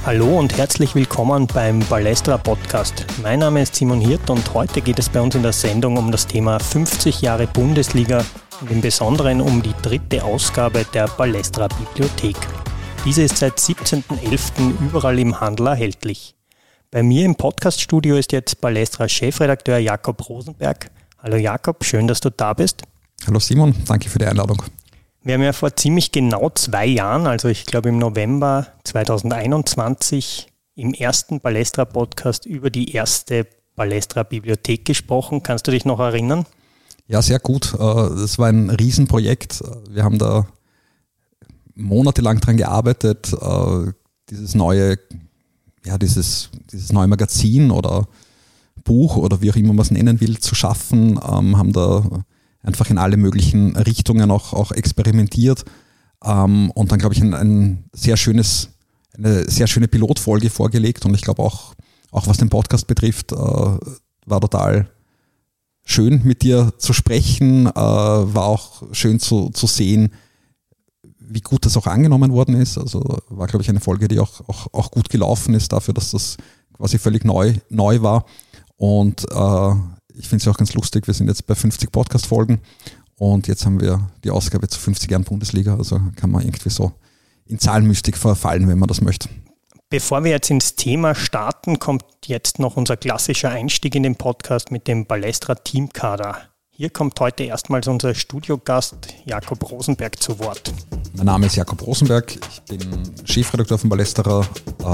Hallo und herzlich willkommen beim Ballestra Podcast. Mein Name ist Simon Hirt und heute geht es bei uns in der Sendung um das Thema 50 Jahre Bundesliga und im Besonderen um die 3. Ausgabe der Ballestra Bibliothek. Diese ist seit 17.11. überall im Handel erhältlich. Bei mir im Podcaststudio ist jetzt Ballestra Chefredakteur Jakob Rosenberg. Hallo Jakob, schön, dass du da bist. Hallo Simon, danke für die Einladung. Wir haben ja vor ziemlich genau 2 Jahren, also ich glaube im November 2021, im ersten Ballestra-Podcast über die erste Ballestra-Bibliothek gesprochen. Kannst du dich noch erinnern? Ja, sehr gut. Das war ein Riesenprojekt. Wir haben da monatelang dran gearbeitet, dieses neue Magazin oder Buch oder wie auch immer man es nennen will, zu schaffen, haben da einfach in alle möglichen Richtungen auch experimentiert und dann, glaube ich, eine sehr schöne Pilotfolge vorgelegt und ich glaube auch was den Podcast betrifft, war total schön mit dir zu sprechen, war auch schön zu sehen, wie gut das auch angenommen worden ist. Also war, glaube ich, eine Folge, die auch gut gelaufen ist dafür, dass das quasi völlig neu war und ich finde es auch ganz lustig, wir sind jetzt bei 50 Podcast-Folgen und jetzt haben wir die Ausgabe zu 50 Jahren Bundesliga, also kann man irgendwie so in Zahlenmystik verfallen, wenn man das möchte. Bevor wir jetzt ins Thema starten, kommt jetzt noch unser klassischer Einstieg in den Podcast mit dem Ballestra Teamkader. Hier kommt heute erstmals unser Studiogast Jakob Rosenberg zu Wort. Mein Name ist Jakob Rosenberg, ich bin Chefredakteur von Ballestra.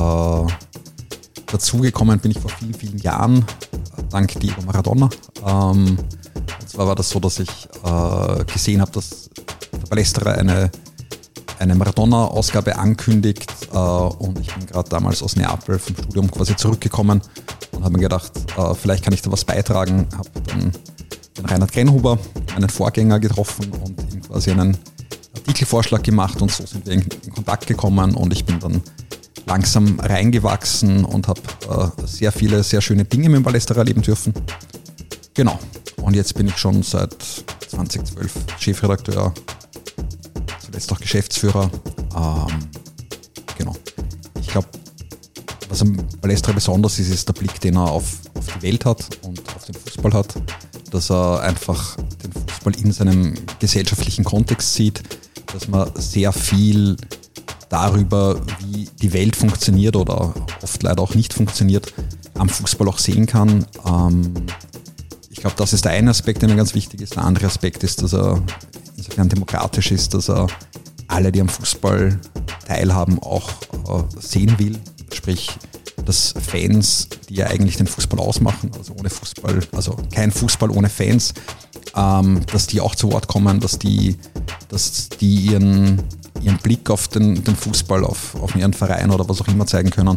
Dazugekommen bin ich vor vielen, vielen Jahren, dank Diego Maradona. Und zwar war das so, dass ich gesehen habe, dass der Ballestra eine Maradona-Ausgabe ankündigt und ich bin gerade damals aus Neapel vom Studium quasi zurückgekommen und habe mir gedacht, vielleicht kann ich da was beitragen. Habe dann den Reinhard Grenhuber, meinen Vorgänger, getroffen und ihm quasi einen Artikelvorschlag gemacht und so sind wir in Kontakt gekommen und ich bin dann langsam reingewachsen und habe sehr viele, sehr schöne Dinge mit dem Ballestra erleben dürfen. Genau. Und jetzt bin ich schon seit 2012 Chefredakteur, zuletzt auch Geschäftsführer. Genau. Ich glaube, was am Ballestra besonders ist der Blick, den er auf die Welt hat und auf den Fußball hat. Dass er einfach den Fußball in seinem gesellschaftlichen Kontext sieht, dass man sehr viel darüber, wie die Welt funktioniert oder oft leider auch nicht funktioniert, am Fußball auch sehen kann. Ich glaube, das ist der eine Aspekt, der mir ganz wichtig ist. Der andere Aspekt ist, dass er insofern demokratisch ist, dass er alle, die am Fußball teilhaben, auch sehen will. Sprich, dass Fans, die ja eigentlich den Fußball ausmachen, also ohne Fußball, also kein Fußball ohne Fans, dass die auch zu Wort kommen, dass die ihren Blick auf den Fußball, auf ihren Verein oder was auch immer zeigen können.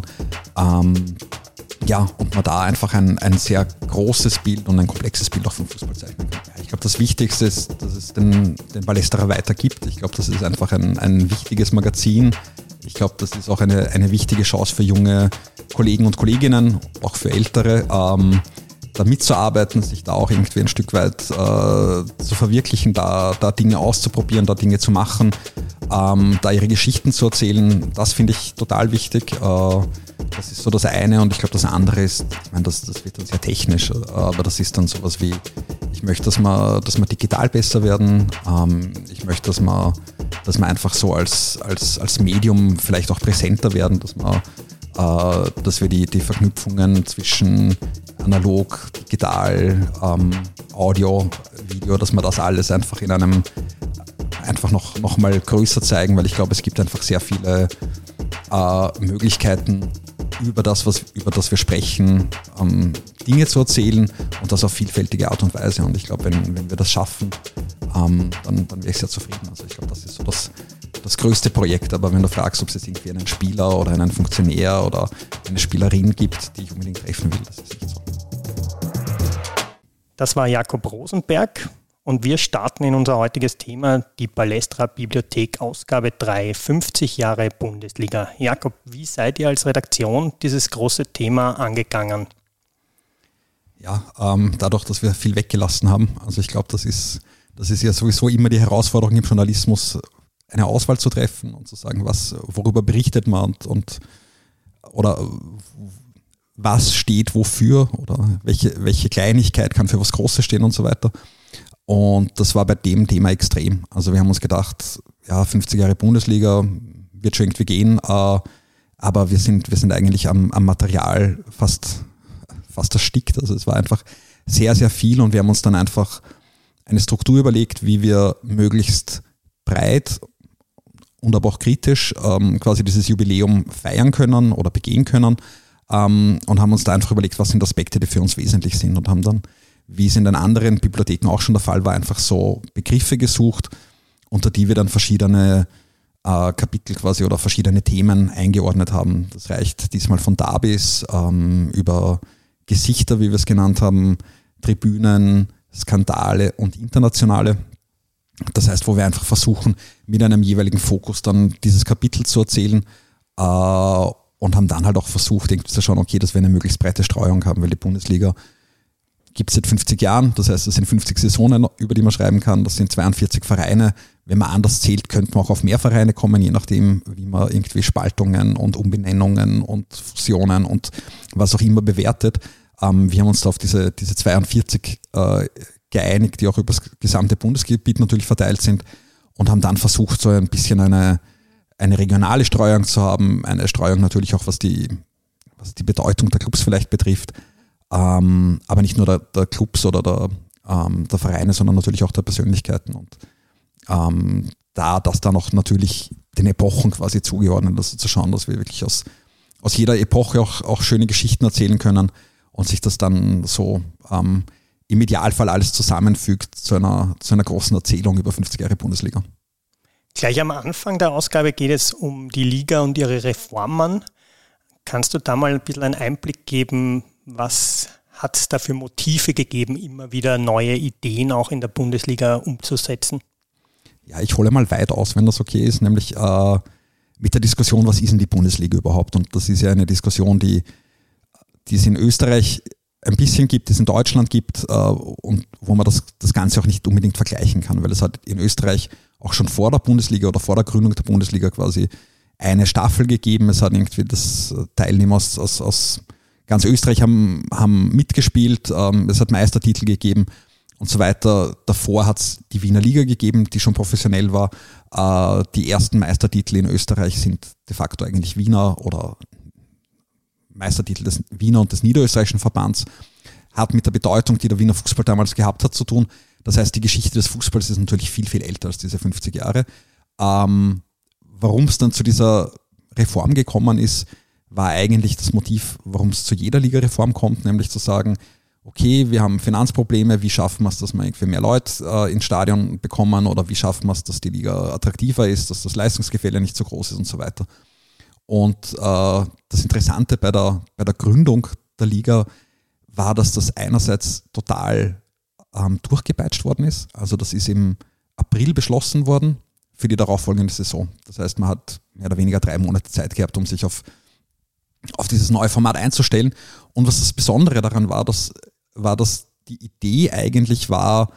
Und man da einfach ein sehr großes Bild und ein komplexes Bild auch vom Fußball zeichnen kann. Ich glaube, das Wichtigste ist, dass es den Ballestra weitergibt. Ich glaube, das ist einfach ein wichtiges Magazin. Ich glaube, das ist auch eine wichtige Chance für junge Kollegen und Kolleginnen, auch für Ältere, da mitzuarbeiten, sich da auch irgendwie ein Stück weit zu verwirklichen, da Dinge auszuprobieren, da Dinge zu machen, da ihre Geschichten zu erzählen. Das finde ich total wichtig. Das ist so das eine und ich glaube, das andere ist, ich meine, das wird dann sehr technisch, aber das ist dann sowas wie, ich möchte, dass wir digital besser werden. Ich möchte, dass wir einfach so als Medium vielleicht auch präsenter werden, dass wir die Verknüpfungen zwischen analog, digital, Audio, Video, dass wir das alles einfach in einem einfach noch mal größer zeigen, weil ich glaube, es gibt einfach sehr viele Möglichkeiten, über das wir sprechen, Dinge zu erzählen und das auf vielfältige Art und Weise. Und ich glaube, wenn wir das schaffen, dann wäre ich sehr zufrieden. Also ich glaube, das ist so das größte Projekt. Aber wenn du fragst, ob es jetzt irgendwie einen Spieler oder einen Funktionär oder eine Spielerin gibt, die ich unbedingt treffen will, das ist nicht so. Das war Jakob Rosenberg. Und wir starten in unser heutiges Thema, die Ballestra Bibliothek Ausgabe 3, 50 Jahre Bundesliga. Jakob, wie seid ihr als Redaktion dieses große Thema angegangen? Ja, dadurch, dass wir viel weggelassen haben. Also ich glaube, das ist ja sowieso immer die Herausforderung im Journalismus, eine Auswahl zu treffen und zu sagen, worüber berichtet man und oder was steht wofür oder welche Kleinigkeit kann für was Großes stehen und so weiter. Und das war bei dem Thema extrem. Also wir haben uns gedacht, ja, 50 Jahre Bundesliga wird schon irgendwie gehen, aber wir sind eigentlich am Material fast erstickt. Also es war einfach sehr, sehr viel und wir haben uns dann einfach eine Struktur überlegt, wie wir möglichst breit und aber auch kritisch quasi dieses Jubiläum feiern können oder begehen können und haben uns da einfach überlegt, was sind Aspekte, die für uns wesentlich sind und haben dann, wie es in den anderen Bibliotheken auch schon der Fall war, einfach so Begriffe gesucht, unter die wir dann verschiedene Kapitel quasi oder verschiedene Themen eingeordnet haben. Das reicht diesmal von Derbys über Gesichter, wie wir es genannt haben, Tribünen, Skandale und Internationale. Das heißt, wo wir einfach versuchen, mit einem jeweiligen Fokus dann dieses Kapitel zu erzählen und haben dann halt auch versucht, irgendwie zu schauen, okay, dass wir eine möglichst breite Streuung haben, weil die Bundesliga gibt es seit 50 Jahren, das heißt, es sind 50 Saisonen, über die man schreiben kann, das sind 42 Vereine. Wenn man anders zählt, könnte man auch auf mehr Vereine kommen, je nachdem, wie man irgendwie Spaltungen und Umbenennungen und Fusionen und was auch immer bewertet. Wir haben uns da auf diese 42 geeinigt, die auch über das gesamte Bundesgebiet natürlich verteilt sind und haben dann versucht, so ein bisschen eine regionale Streuung zu haben, eine Streuung natürlich auch, was die Bedeutung der Clubs vielleicht betrifft, aber nicht nur der Clubs oder der Vereine, sondern natürlich auch der Persönlichkeiten und das dann auch natürlich den Epochen quasi zugeordnet, also zu schauen, dass wir wirklich aus jeder Epoche auch schöne Geschichten erzählen können und sich das dann so im Idealfall alles zusammenfügt zu einer großen Erzählung über 50 Jahre Bundesliga. Gleich am Anfang der Ausgabe geht es um die Liga und ihre Reformen. Kannst du da mal ein bisschen einen Einblick geben, was hat es da für Motive gegeben, immer wieder neue Ideen auch in der Bundesliga umzusetzen? Ja, ich hole mal weit aus, wenn das okay ist, nämlich mit der Diskussion, was ist denn die Bundesliga überhaupt? Und das ist ja eine Diskussion, die es in Österreich ein bisschen gibt, die es in Deutschland gibt und wo man das Ganze auch nicht unbedingt vergleichen kann, weil es hat in Österreich auch schon vor der Bundesliga oder vor der Gründung der Bundesliga quasi eine Staffel gegeben. Es hat irgendwie das Teilnehmer aus ganz Österreich haben mitgespielt, es hat Meistertitel gegeben und so weiter. Davor hat es die Wiener Liga gegeben, die schon professionell war. Die ersten Meistertitel in Österreich sind de facto eigentlich Wiener oder Meistertitel des Wiener und des Niederösterreichischen Verbands, hat mit der Bedeutung, die der Wiener Fußball damals gehabt hat, zu tun. Das heißt, die Geschichte des Fußballs ist natürlich viel, viel älter als diese 50 Jahre. Warum es dann zu dieser Reform gekommen ist, war eigentlich das Motiv, warum es zu jeder Ligareform kommt, nämlich zu sagen, okay, wir haben Finanzprobleme, wie schaffen wir es, dass wir irgendwie mehr Leute ins Stadion bekommen oder wie schaffen wir es, dass die Liga attraktiver ist, dass das Leistungsgefälle nicht so groß ist und so weiter. Und das Interessante bei der Gründung der Liga war, dass das einerseits total durchgepeitscht worden ist. Also das ist im April beschlossen worden für die darauffolgende Saison. Das heißt, man hat mehr oder weniger 3 Monate Zeit gehabt, um sich auf dieses neue Format einzustellen. Und was das Besondere daran war, dass die Idee eigentlich war,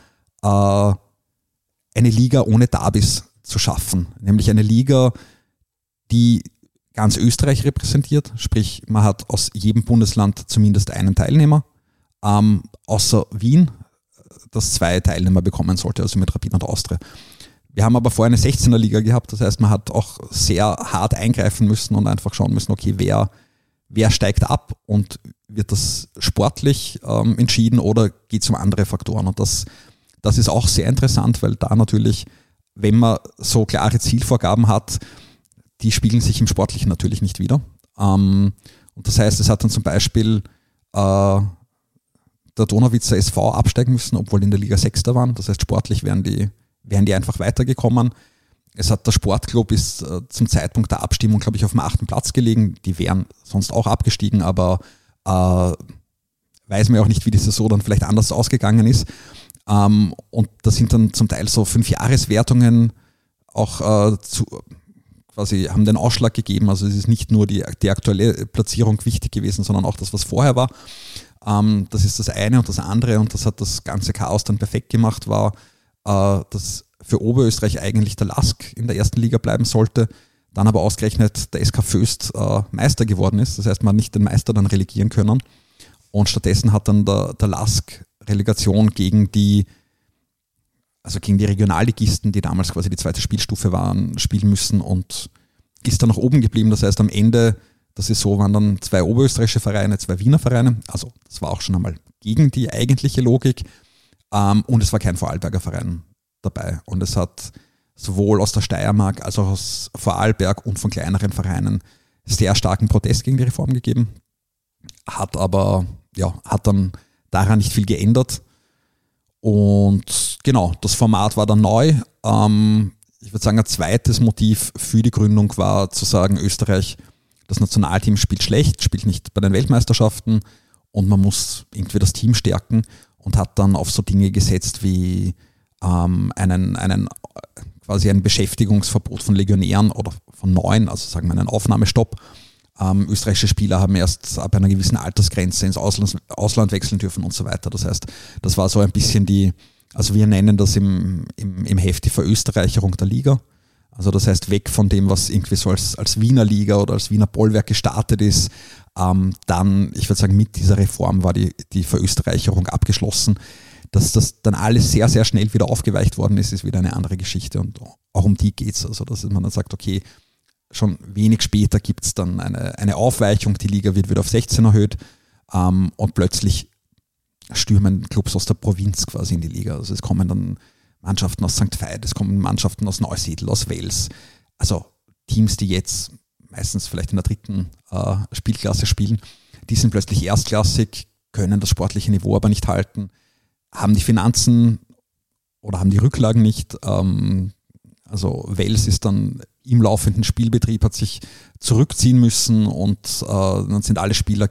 eine Liga ohne Derbys zu schaffen. Nämlich eine Liga, die ganz Österreich repräsentiert, sprich man hat aus jedem Bundesland zumindest einen Teilnehmer, außer Wien, das 2 Teilnehmer bekommen sollte, also mit Rapid und Austria. Wir haben aber vorher eine 16er Liga gehabt, das heißt man hat auch sehr hart eingreifen müssen und einfach schauen müssen, okay, wer steigt ab und wird das sportlich entschieden oder geht es um andere Faktoren? Und das ist auch sehr interessant, weil da natürlich, wenn man so klare Zielvorgaben hat, die spiegeln sich im Sportlichen natürlich nicht wider. Und das heißt, es hat dann zum Beispiel der Donauwitzer SV absteigen müssen, obwohl in der Liga 6. waren. Das heißt, sportlich wären die einfach weitergekommen. Es hat der Sportclub ist zum Zeitpunkt der Abstimmung, glaube ich, auf dem 8. Platz gelegen. Die wären sonst auch abgestiegen, aber weiß man auch nicht, wie die Saison dann vielleicht anders ausgegangen ist. Und da sind dann zum Teil so 5-Jahreswertungen auch quasi haben den Ausschlag gegeben. Also es ist nicht nur die aktuelle Platzierung wichtig gewesen, sondern auch das, was vorher war. Das ist das eine und das andere und das hat das ganze Chaos dann perfekt gemacht, war, dass für Oberösterreich eigentlich der LASK in der 1. Liga bleiben sollte. dann aber ausgerechnet der SK Föst Meister geworden ist. Das heißt, man hat nicht den Meister dann relegieren können. Und stattdessen hat dann der LASK Relegation gegen die Regionalligisten, die damals quasi die zweite Spielstufe waren, spielen müssen und ist dann nach oben geblieben. Das heißt, am Ende der Saison waren dann 2 oberösterreichische Vereine, 2 Wiener Vereine. Also das war auch schon einmal gegen die eigentliche Logik. Und es war kein Vorarlberger Verein dabei. Und es hat sowohl aus der Steiermark als auch aus Vorarlberg und von kleineren Vereinen sehr starken Protest gegen die Reform gegeben. Hat dann daran nicht viel geändert. Und genau, das Format war dann neu. Ich würde sagen, ein zweites Motiv für die Gründung war zu sagen, Österreich, das Nationalteam spielt schlecht, spielt nicht bei den Weltmeisterschaften und man muss irgendwie das Team stärken und hat dann auf so Dinge gesetzt wie quasi ein Beschäftigungsverbot von Legionären oder von neuen, also sagen wir einen Aufnahmestopp. Österreichische Spieler haben erst ab einer gewissen Altersgrenze ins Ausland wechseln dürfen und so weiter. Das heißt, das war so ein bisschen also wir nennen das im Heft die Verösterreicherung der Liga. Also das heißt, weg von dem, was irgendwie so als Wiener Liga oder als Wiener Bollwerk gestartet ist, dann, ich würde sagen, mit dieser Reform war die Verösterreicherung abgeschlossen. Dass das dann alles sehr, sehr schnell wieder aufgeweicht worden ist wieder eine andere Geschichte und auch um die geht es. Also dass man dann sagt, okay, schon wenig später gibt es dann eine Aufweichung, die Liga wird wieder auf 16 erhöht und plötzlich stürmen Clubs aus der Provinz quasi in die Liga. Also es kommen dann Mannschaften aus St. Veit, es kommen Mannschaften aus Neusiedl, aus Wels. Also Teams, die jetzt meistens vielleicht in der 3. Spielklasse spielen, die sind plötzlich erstklassig, können das sportliche Niveau aber nicht halten, haben die Finanzen oder haben die Rücklagen nicht. Also Wels ist dann im laufenden Spielbetrieb, hat sich zurückziehen müssen und dann sind alle Spieler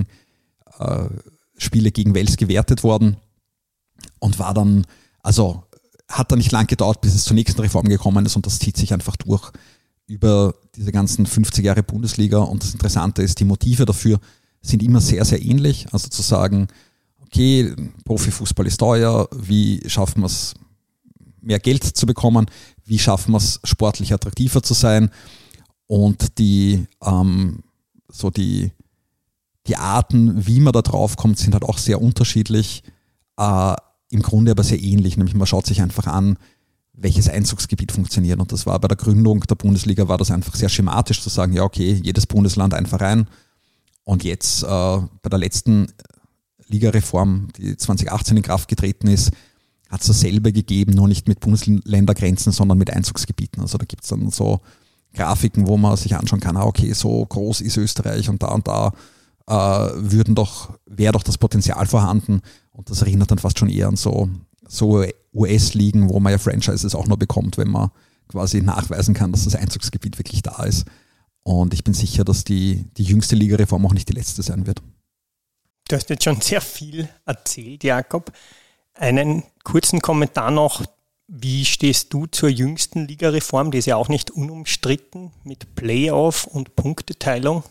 Spiele gegen Wels gewertet worden und war dann, also hat dann nicht lang gedauert, bis es zur nächsten Reform gekommen ist und das zieht sich einfach durch über diese ganzen 50 Jahre Bundesliga und das Interessante ist, die Motive dafür sind immer sehr, sehr ähnlich. Also zu sagen, okay, Profifußball ist teuer, wie schaffen wir es, mehr Geld zu bekommen, wie schaffen wir es, sportlich attraktiver zu sein und die Arten, wie man da drauf kommt, sind halt auch sehr unterschiedlich, im Grunde aber sehr ähnlich, nämlich man schaut sich einfach an, welches Einzugsgebiet funktioniert und das war bei der Gründung der Bundesliga, war das einfach sehr schematisch zu sagen, ja okay, jedes Bundesland ein Verein und jetzt bei der letzten Ligareform, die 2018 in Kraft getreten ist, hat es dasselbe gegeben, nur nicht mit Bundesländergrenzen, sondern mit Einzugsgebieten. Also da gibt es dann so Grafiken, wo man sich anschauen kann, okay, so groß ist Österreich und da wäre doch das Potenzial vorhanden und das erinnert dann fast schon eher an so US-Ligen, wo man ja Franchises auch nur bekommt, wenn man quasi nachweisen kann, dass das Einzugsgebiet wirklich da ist. Und ich bin sicher, dass die jüngste Ligareform auch nicht die letzte sein wird. Du hast jetzt schon sehr viel erzählt, Jakob. Einen kurzen Kommentar noch. Wie stehst du zur jüngsten Ligareform? Die ist ja auch nicht unumstritten mit Playoff und Punkteteilung.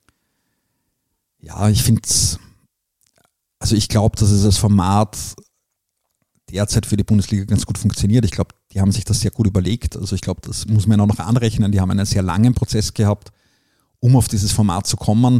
Ja, ich glaube, dass es als Format derzeit für die Bundesliga ganz gut funktioniert. Ich glaube, die haben sich das sehr gut überlegt. Also ich glaube, das muss man auch noch anrechnen. Die haben einen sehr langen Prozess gehabt, um auf dieses Format zu kommen.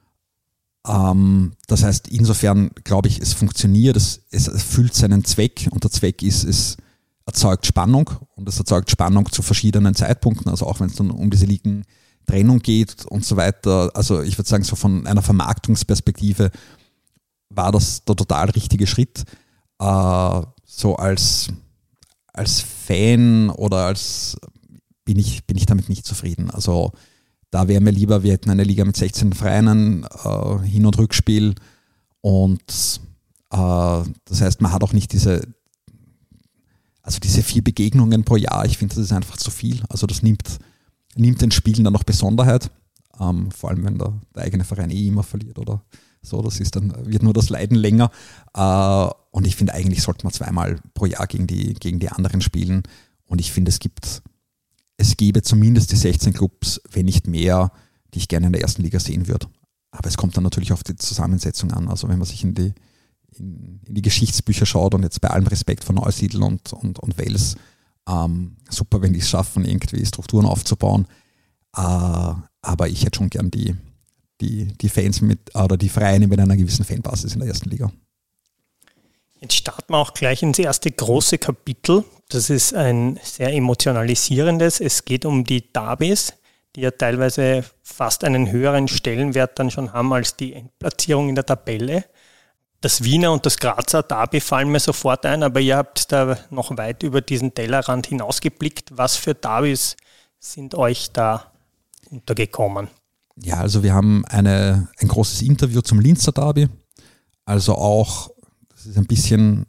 Das heißt, insofern glaube ich, es funktioniert, es erfüllt seinen Zweck und der Zweck ist, es erzeugt Spannung und es erzeugt Spannung zu verschiedenen Zeitpunkten, also auch wenn es dann um diese Ligentrennung geht und so weiter. Also ich würde sagen, so von einer Vermarktungsperspektive war das der total richtige Schritt. So als Fan oder bin ich damit nicht zufrieden. Also da wäre mir lieber, wir hätten eine Liga mit 16 Vereinen, Hin- und Rückspiel und das heißt, man hat auch nicht diese 4 Begegnungen pro Jahr. Ich finde, das ist einfach zu viel. Also das nimmt den Spielen dann noch Besonderheit, vor allem wenn der eigene Verein immer verliert oder so. Das ist dann, wird nur das Leiden länger. Und ich finde, eigentlich sollte man 2-mal pro Jahr gegen die anderen spielen. Und ich finde, es gäbe zumindest die 16 Clubs, wenn nicht mehr, die ich gerne in der ersten Liga sehen würde. Aber es kommt dann natürlich auf die Zusammensetzung an. Also wenn man sich in die Geschichtsbücher schaut und jetzt bei allem Respekt von Neusiedl und Wels, super, wenn die es schaffen, irgendwie Strukturen aufzubauen. Aber ich hätte schon gern die Fans oder die Vereine mit einer gewissen Fanbasis in der ersten Liga. Jetzt starten wir auch gleich ins erste große Kapitel. Das ist ein sehr emotionalisierendes. Es geht um die Derbys, die ja teilweise fast einen höheren Stellenwert dann schon haben als die Endplatzierung in der Tabelle. Das Wiener und das Grazer Derby fallen mir sofort ein, aber ihr habt da noch weit über diesen Tellerrand hinausgeblickt. Was für Derbys sind euch da untergekommen? Ja, also wir haben ein großes Interview zum Linzer Derby. Also auch, das ist ein bisschen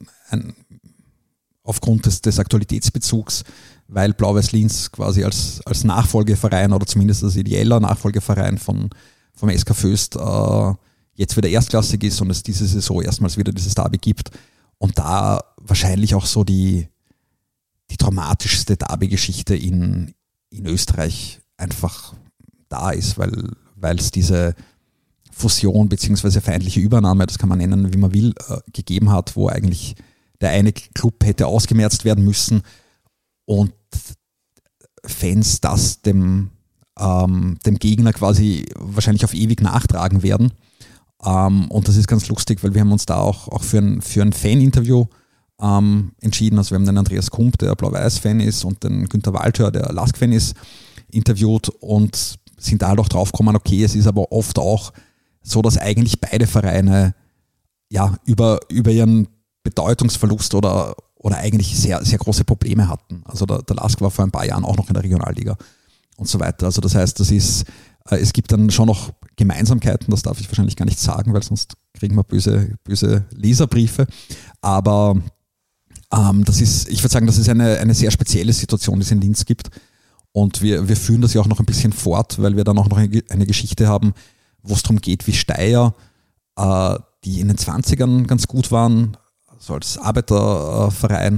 aufgrund des Aktualitätsbezugs, weil Blau-Weiß Linz quasi als Nachfolgeverein oder zumindest als ideeller Nachfolgeverein vom SK Föst jetzt wieder erstklassig ist und es diese Saison erstmals wieder dieses Derby gibt und da wahrscheinlich auch so die dramatischste Derby-Geschichte in Österreich einfach da ist, weil es diese Fusion bzw. feindliche Übernahme, das kann man nennen, wie man will, gegeben hat, wo eigentlich der eine Club hätte ausgemerzt werden müssen und Fans das dem Gegner quasi wahrscheinlich auf ewig nachtragen werden. Und das ist ganz lustig, weil wir haben uns da auch für ein Fan-Interview entschieden. Also wir haben den Andreas Kump, der Blau-Weiß-Fan ist, und den Günther Waldhör, der Lask-Fan ist, interviewt und sind da halt auch drauf gekommen, okay, es ist aber oft auch so, dass eigentlich beide Vereine ja über ihren Bedeutungsverlust oder eigentlich sehr, sehr große Probleme hatten. Also der Lask war vor ein paar Jahren auch noch in der Regionalliga und so weiter. Also das heißt, es gibt dann schon noch Gemeinsamkeiten, das darf ich wahrscheinlich gar nicht sagen, weil sonst kriegen wir böse Leserbriefe. Aber ich würde sagen, das ist eine sehr spezielle Situation, die es in Linz gibt. Und wir führen das ja auch noch ein bisschen fort, weil wir dann auch noch eine Geschichte haben, wo es darum geht, wie Steyr, die in den 20ern ganz gut waren, so als Arbeiterverein,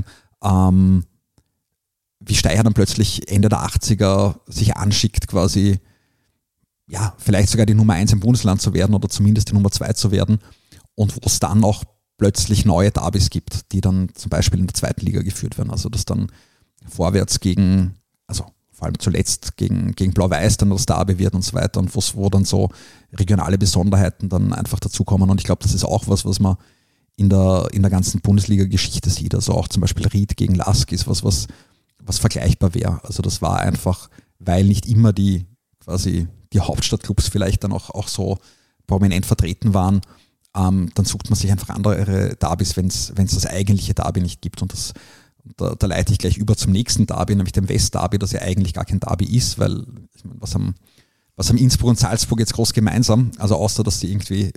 wie Steyr dann plötzlich Ende der 80er sich anschickt, quasi ja, vielleicht sogar die Nummer 1 im Bundesland zu werden oder zumindest die Nummer 2 zu werden und wo es dann auch plötzlich neue Derbys gibt, die dann zum Beispiel in der zweiten Liga geführt werden. Also dass dann vorwärts vor allem zuletzt gegen Blau-Weiß dann das Derby wird und so weiter und wo dann so regionale Besonderheiten dann einfach dazukommen. Und ich glaube, das ist auch was man in der ganzen Bundesliga-Geschichte sieht. Also auch zum Beispiel Ried gegen Lask ist was vergleichbar wäre. Also das war einfach, weil nicht immer die Hauptstadtclubs vielleicht dann auch so prominent vertreten waren, dann sucht man sich einfach andere Derbys, wenn es das eigentliche Derby nicht gibt. Und da leite ich gleich über zum nächsten Derby, nämlich dem Westderby, das ja eigentlich gar kein Derby ist, weil ich meine, was haben Innsbruck und Salzburg jetzt groß gemeinsam? Also außer, dass die irgendwie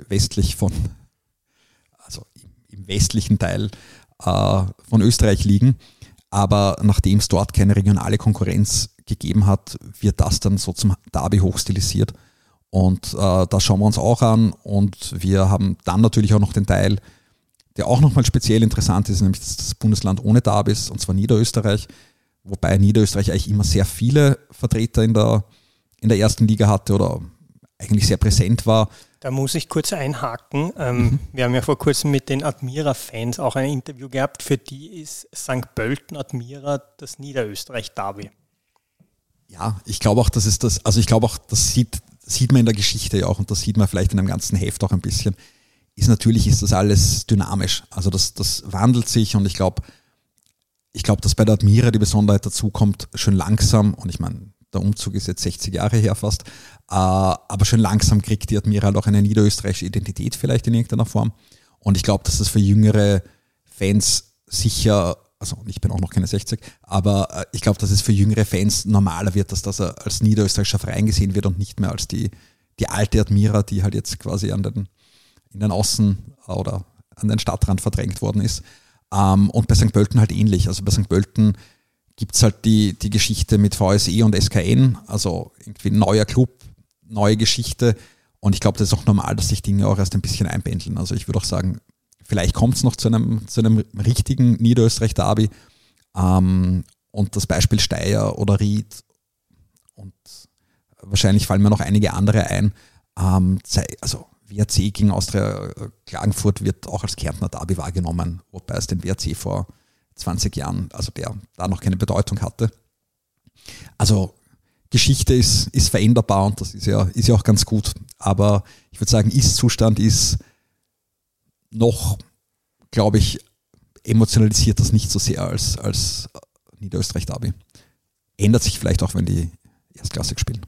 im westlichen Teil von Österreich liegen. Aber nachdem es dort keine regionale Konkurrenz gegeben hat, wird das dann so zum Derby hochstilisiert. Und das schauen wir uns auch an. Und wir haben dann natürlich auch noch den Teil, der auch nochmal speziell interessant ist, nämlich das Bundesland ohne Derbys, und zwar Niederösterreich, wobei Niederösterreich eigentlich immer sehr viele Vertreter in der ersten Liga hatte oder eigentlich sehr präsent war. Da muss ich kurz einhaken. Wir haben ja vor kurzem mit den Admira-Fans auch ein Interview gehabt. Für die ist St. Pölten Admira das Niederösterreich-Derby. Ja, ich glaube auch, das sieht man in der Geschichte ja auch und das sieht man vielleicht in dem ganzen Heft auch ein bisschen. Natürlich ist das alles dynamisch. Also das wandelt sich und ich glaube, dass bei der Admira die Besonderheit dazu kommt, schön langsam, und ich meine, der Umzug ist jetzt 60 Jahre her fast, aber schön langsam kriegt die Admira halt auch eine niederösterreichische Identität vielleicht in irgendeiner Form. Und ich glaube, dass das für jüngere Fans sicher, also ich bin auch noch keine 60, aber ich glaube, dass es für jüngere Fans normaler wird, dass das als niederösterreichischer Verein gesehen wird und nicht mehr als die alte Admira, die halt jetzt quasi in den Außen- oder an den Stadtrand verdrängt worden ist. Und bei St. Pölten halt ähnlich. Also bei St. Pölten gibt es halt die Geschichte mit VSE und SKN, also irgendwie ein neuer Club, neue Geschichte. Und ich glaube, das ist auch normal, dass sich Dinge auch erst ein bisschen einpendeln. Also ich würde auch sagen, vielleicht kommt es noch zu einem richtigen Niederösterreich-Derby. Und das Beispiel Steyr oder Ried und wahrscheinlich fallen mir noch einige andere ein. Also WRC gegen Austria Klagenfurt wird auch als Kärntner Derby wahrgenommen, wobei es den WRC vor 20 Jahren, also der da noch keine Bedeutung hatte. Also Geschichte ist veränderbar und das ist ja auch ganz gut. Aber ich würde sagen, Ist-Zustand ist noch, glaube ich, emotionalisiert das nicht so sehr als Niederösterreich-Derby. Ändert sich vielleicht auch, wenn die erstklassig spielen.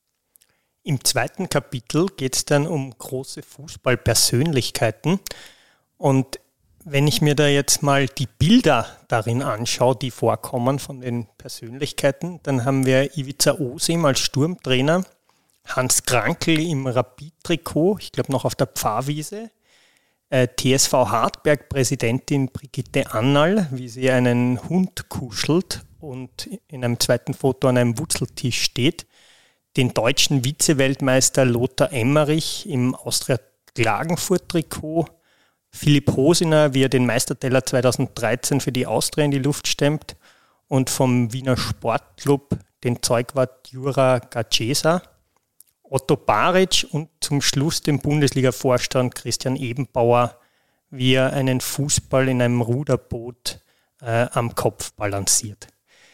Im zweiten Kapitel geht es dann um große Fußballpersönlichkeiten. Und wenn ich mir da jetzt mal die Bilder darin anschaue, die vorkommen von den Persönlichkeiten, dann haben wir Ivica Osim als Sturmtrainer, Hans Krankl im Rapid-Trikot, ich glaube noch auf der Pfarrwiese, TSV Hartberg Präsidentin Brigitte Annal, wie sie einen Hund kuschelt und in einem zweiten Foto an einem Wurzeltisch steht, den deutschen Vize-Weltmeister Lothar Emmerich im Austria Klagenfurt-Trikot, Philipp Hosiner, wie er den Meisterteller 2013 für die Austria in die Luft stemmt und vom Wiener Sportclub den Zeugwart Jura Gacesa, Otto Baric und zum Schluss den Bundesliga-Vorstand Christian Ebenbauer, wie er einen Fußball in einem Ruderboot am Kopf balanciert.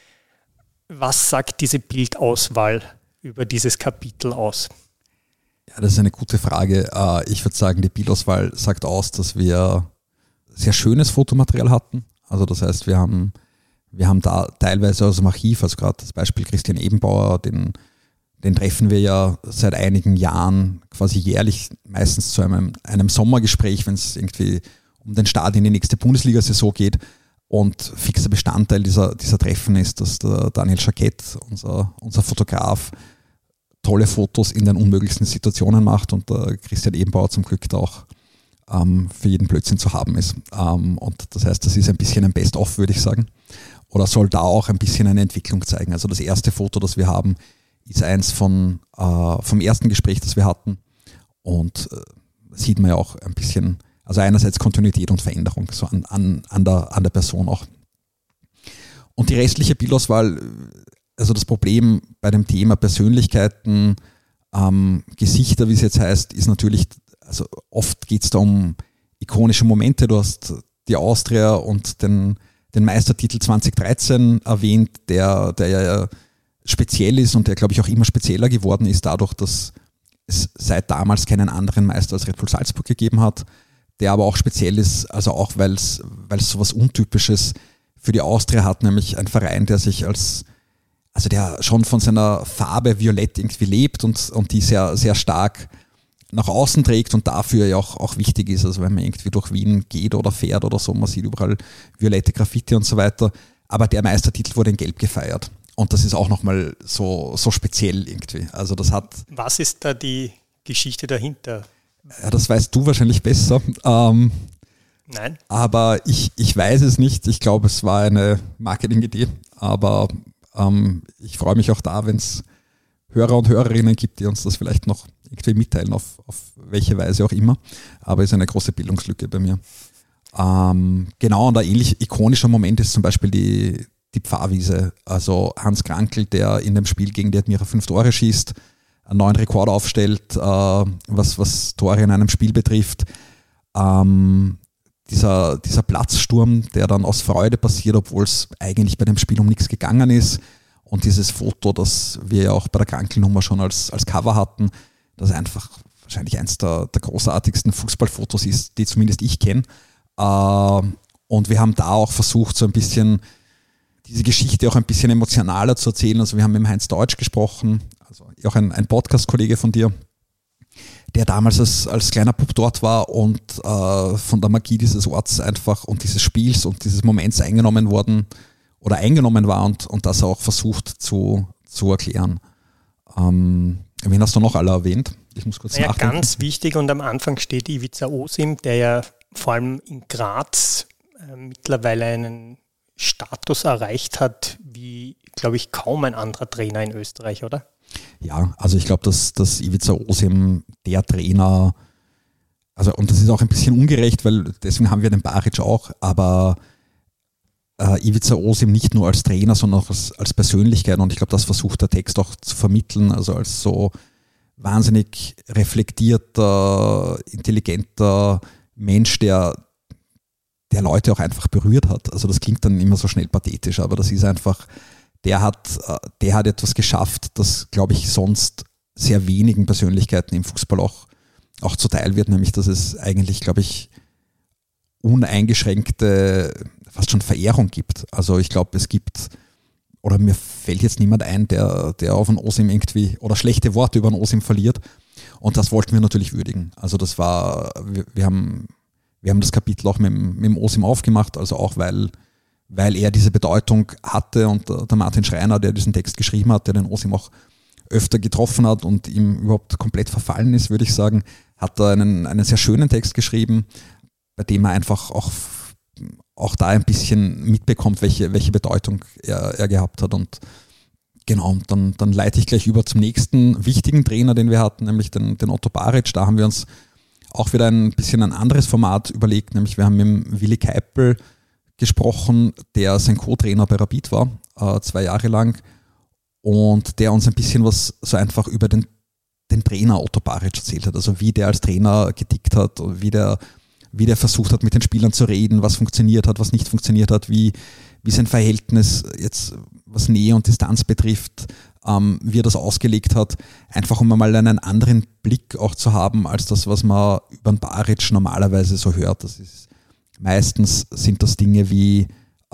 Was sagt diese Bildauswahl über dieses Kapitel aus? Ja, das ist eine gute Frage. Ich würde sagen, die Bildauswahl sagt aus, dass wir sehr schönes Fotomaterial hatten. Also das heißt, wir haben da teilweise aus dem Archiv, also gerade das Beispiel Christian Ebenbauer, den treffen wir ja seit einigen Jahren quasi jährlich, meistens zu einem Sommergespräch, wenn es irgendwie um den Start in die nächste Bundesliga-Saison geht. Und fixer Bestandteil dieser Treffen ist, dass der Daniel Schakett, unser Fotograf, tolle Fotos in den unmöglichsten Situationen macht und der Christian Ebenbauer zum Glück da auch für jeden Blödsinn zu haben ist. Und das heißt, das ist ein bisschen ein Best-of, würde ich sagen. Oder soll da auch ein bisschen eine Entwicklung zeigen. Also das erste Foto, das wir haben, ist eins vom ersten Gespräch, das wir hatten. Und sieht man ja auch ein bisschen, also einerseits Kontinuität und Veränderung, so an der Person auch. Und die restliche Bildauswahl, also das Problem bei dem Thema Persönlichkeiten, Gesichter, wie es jetzt heißt, ist natürlich, also oft geht es da um ikonische Momente. Du hast die Austria und den Meistertitel 2013 erwähnt, der ja speziell ist und der, glaube ich, auch immer spezieller geworden ist, dadurch, dass es seit damals keinen anderen Meister als Red Bull Salzburg gegeben hat, der aber auch speziell ist, also auch weil es so was Untypisches für die Austria hat, nämlich ein Verein, der sich der schon von seiner Farbe violett irgendwie lebt und die sehr, sehr stark nach außen trägt und dafür ja auch wichtig ist. Also wenn man irgendwie durch Wien geht oder fährt oder so, man sieht überall violette Graffiti und so weiter. Aber der Meistertitel wurde in Gelb gefeiert. Und das ist auch nochmal so speziell irgendwie. Also das hat. Was ist da die Geschichte dahinter? Ja, das weißt du wahrscheinlich besser. Nein. Aber ich weiß es nicht. Ich glaube, es war eine Marketingidee. Aber ich freue mich auch da, wenn es Hörer und Hörerinnen gibt, die uns das vielleicht noch irgendwie mitteilen, auf welche Weise auch immer. Aber es ist eine große Bildungslücke bei mir. Genau, und ein ähnlich ikonischer Moment ist zum Beispiel die Pfarrwiese. Also Hans Krankl, der in dem Spiel gegen die Admira 5 Tore schießt, einen neuen Rekord aufstellt, was Tore in einem Spiel betrifft. Dieser Platzsturm, der dann aus Freude passiert, obwohl es eigentlich bei dem Spiel um nichts gegangen ist. Und dieses Foto, das wir ja auch bei der Krankl-Nummer schon als Cover hatten, das einfach wahrscheinlich eins der großartigsten Fußballfotos ist, die zumindest ich kenne. Und wir haben da auch versucht, so ein bisschen diese Geschichte auch ein bisschen emotionaler zu erzählen. Also wir haben mit dem Heinz Deutsch gesprochen, also auch ein Podcast-Kollege von dir, der damals als kleiner Bub dort war und von der Magie dieses Orts einfach und dieses Spiels und dieses Moments eingenommen war und das auch versucht zu erklären. Wen hast du noch alle erwähnt? Ich muss kurz nachdenken. Ganz wichtig und am Anfang steht Ivica Osim, der ja vor allem in Graz mittlerweile einen Status erreicht hat, wie, glaube ich, kaum ein anderer Trainer in Österreich, oder? Ja, also ich glaube, dass Ivica Osim der Trainer, also und das ist auch ein bisschen ungerecht, weil deswegen haben wir den Baric auch, aber Ivica Osim nicht nur als Trainer, sondern auch als Persönlichkeit und ich glaube, das versucht der Text auch zu vermitteln, also als so wahnsinnig reflektierter, intelligenter Mensch, der Leute auch einfach berührt hat. Also das klingt dann immer so schnell pathetisch, aber das ist einfach der hat etwas geschafft, das, glaube ich, sonst sehr wenigen Persönlichkeiten im Fußball auch zuteil wird, nämlich dass es eigentlich, glaube ich, uneingeschränkte, fast schon Verehrung gibt. Also ich glaube, es gibt, oder mir fällt jetzt niemand ein, der auf einen Osim irgendwie oder schlechte Worte über einen Osim verliert. Und das wollten wir natürlich würdigen. Also das war, wir haben das Kapitel auch mit dem Osim aufgemacht, also auch weil er diese Bedeutung hatte und der Martin Schreiner, der diesen Text geschrieben hat, der den Osim auch öfter getroffen hat und ihm überhaupt komplett verfallen ist, würde ich sagen, hat er einen sehr schönen Text geschrieben, bei dem er einfach auch da ein bisschen mitbekommt, welche Bedeutung er gehabt hat. Und genau, dann leite ich gleich über zum nächsten wichtigen Trainer, den wir hatten, nämlich den Otto Baric. Da haben wir uns auch wieder ein bisschen ein anderes Format überlegt, nämlich wir haben mit Willi Keipel gesprochen, der sein Co-Trainer bei Rapid war, 2 Jahre lang, und der uns ein bisschen was so einfach über den Trainer Otto Baric erzählt hat, also wie der als Trainer getickt hat, wie der versucht hat, mit den Spielern zu reden, was funktioniert hat, was nicht funktioniert hat, wie sein Verhältnis jetzt, was Nähe und Distanz betrifft, wie er das ausgelegt hat, einfach um mal einen anderen Blick auch zu haben, als das, was man über den Baric normalerweise so hört. Meistens sind das Dinge wie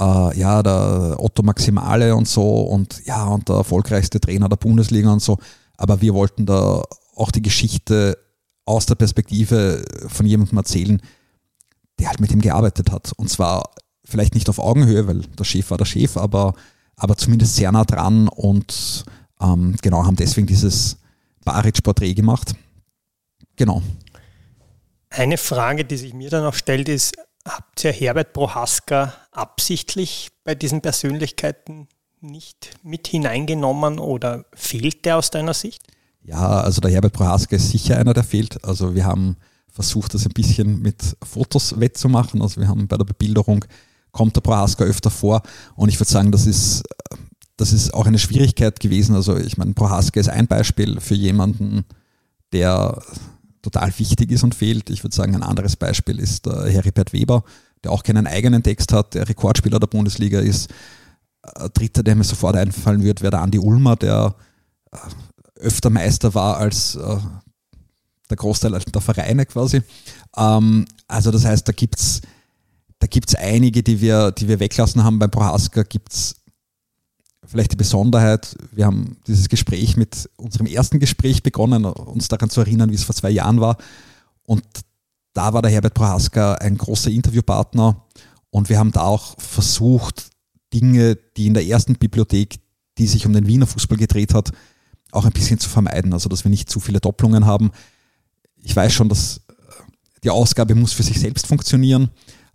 der Otto Maximale und so und der erfolgreichste Trainer der Bundesliga und so, aber wir wollten da auch die Geschichte aus der Perspektive von jemandem erzählen, der halt mit ihm gearbeitet hat. Und zwar vielleicht nicht auf Augenhöhe, weil der Chef war der Chef, aber zumindest sehr nah dran und haben deswegen dieses Baric-Porträt gemacht. Genau. Eine Frage, die sich mir dann auch stellt, ist, habt ihr Herbert Prohaska absichtlich bei diesen Persönlichkeiten nicht mit hineingenommen oder fehlt der aus deiner Sicht? Ja, also der Herbert Prohaska ist sicher einer, der fehlt. Also wir haben versucht, das ein bisschen mit Fotos wettzumachen. Also wir haben bei der Bebilderung, kommt der Prohaska öfter vor, und ich würde sagen, das ist auch eine Schwierigkeit gewesen. Also ich meine, Prohaska ist ein Beispiel für jemanden, der total wichtig ist und fehlt. Ich würde sagen, ein anderes Beispiel ist der Heribert Weber, der auch keinen eigenen Text hat, der Rekordspieler der Bundesliga ist. Dritter, der mir sofort einfallen wird, wäre der Andi Ulmer, der öfter Meister war als der Großteil der Vereine quasi. Also das heißt, da gibt's einige, die wir weglassen haben. Beim Prohaska gibt's vielleicht die Besonderheit, wir haben dieses Gespräch mit unserem ersten Gespräch begonnen, uns daran zu erinnern, wie es vor 2 Jahren war. Und da war der Herbert Prohaska ein großer Interviewpartner, und wir haben da auch versucht, Dinge, die in der ersten Bibliothek, die sich um den Wiener Fußball gedreht hat, auch ein bisschen zu vermeiden, also dass wir nicht zu viele Doppelungen haben. Ich weiß schon, dass die Ausgabe muss für sich selbst funktionieren,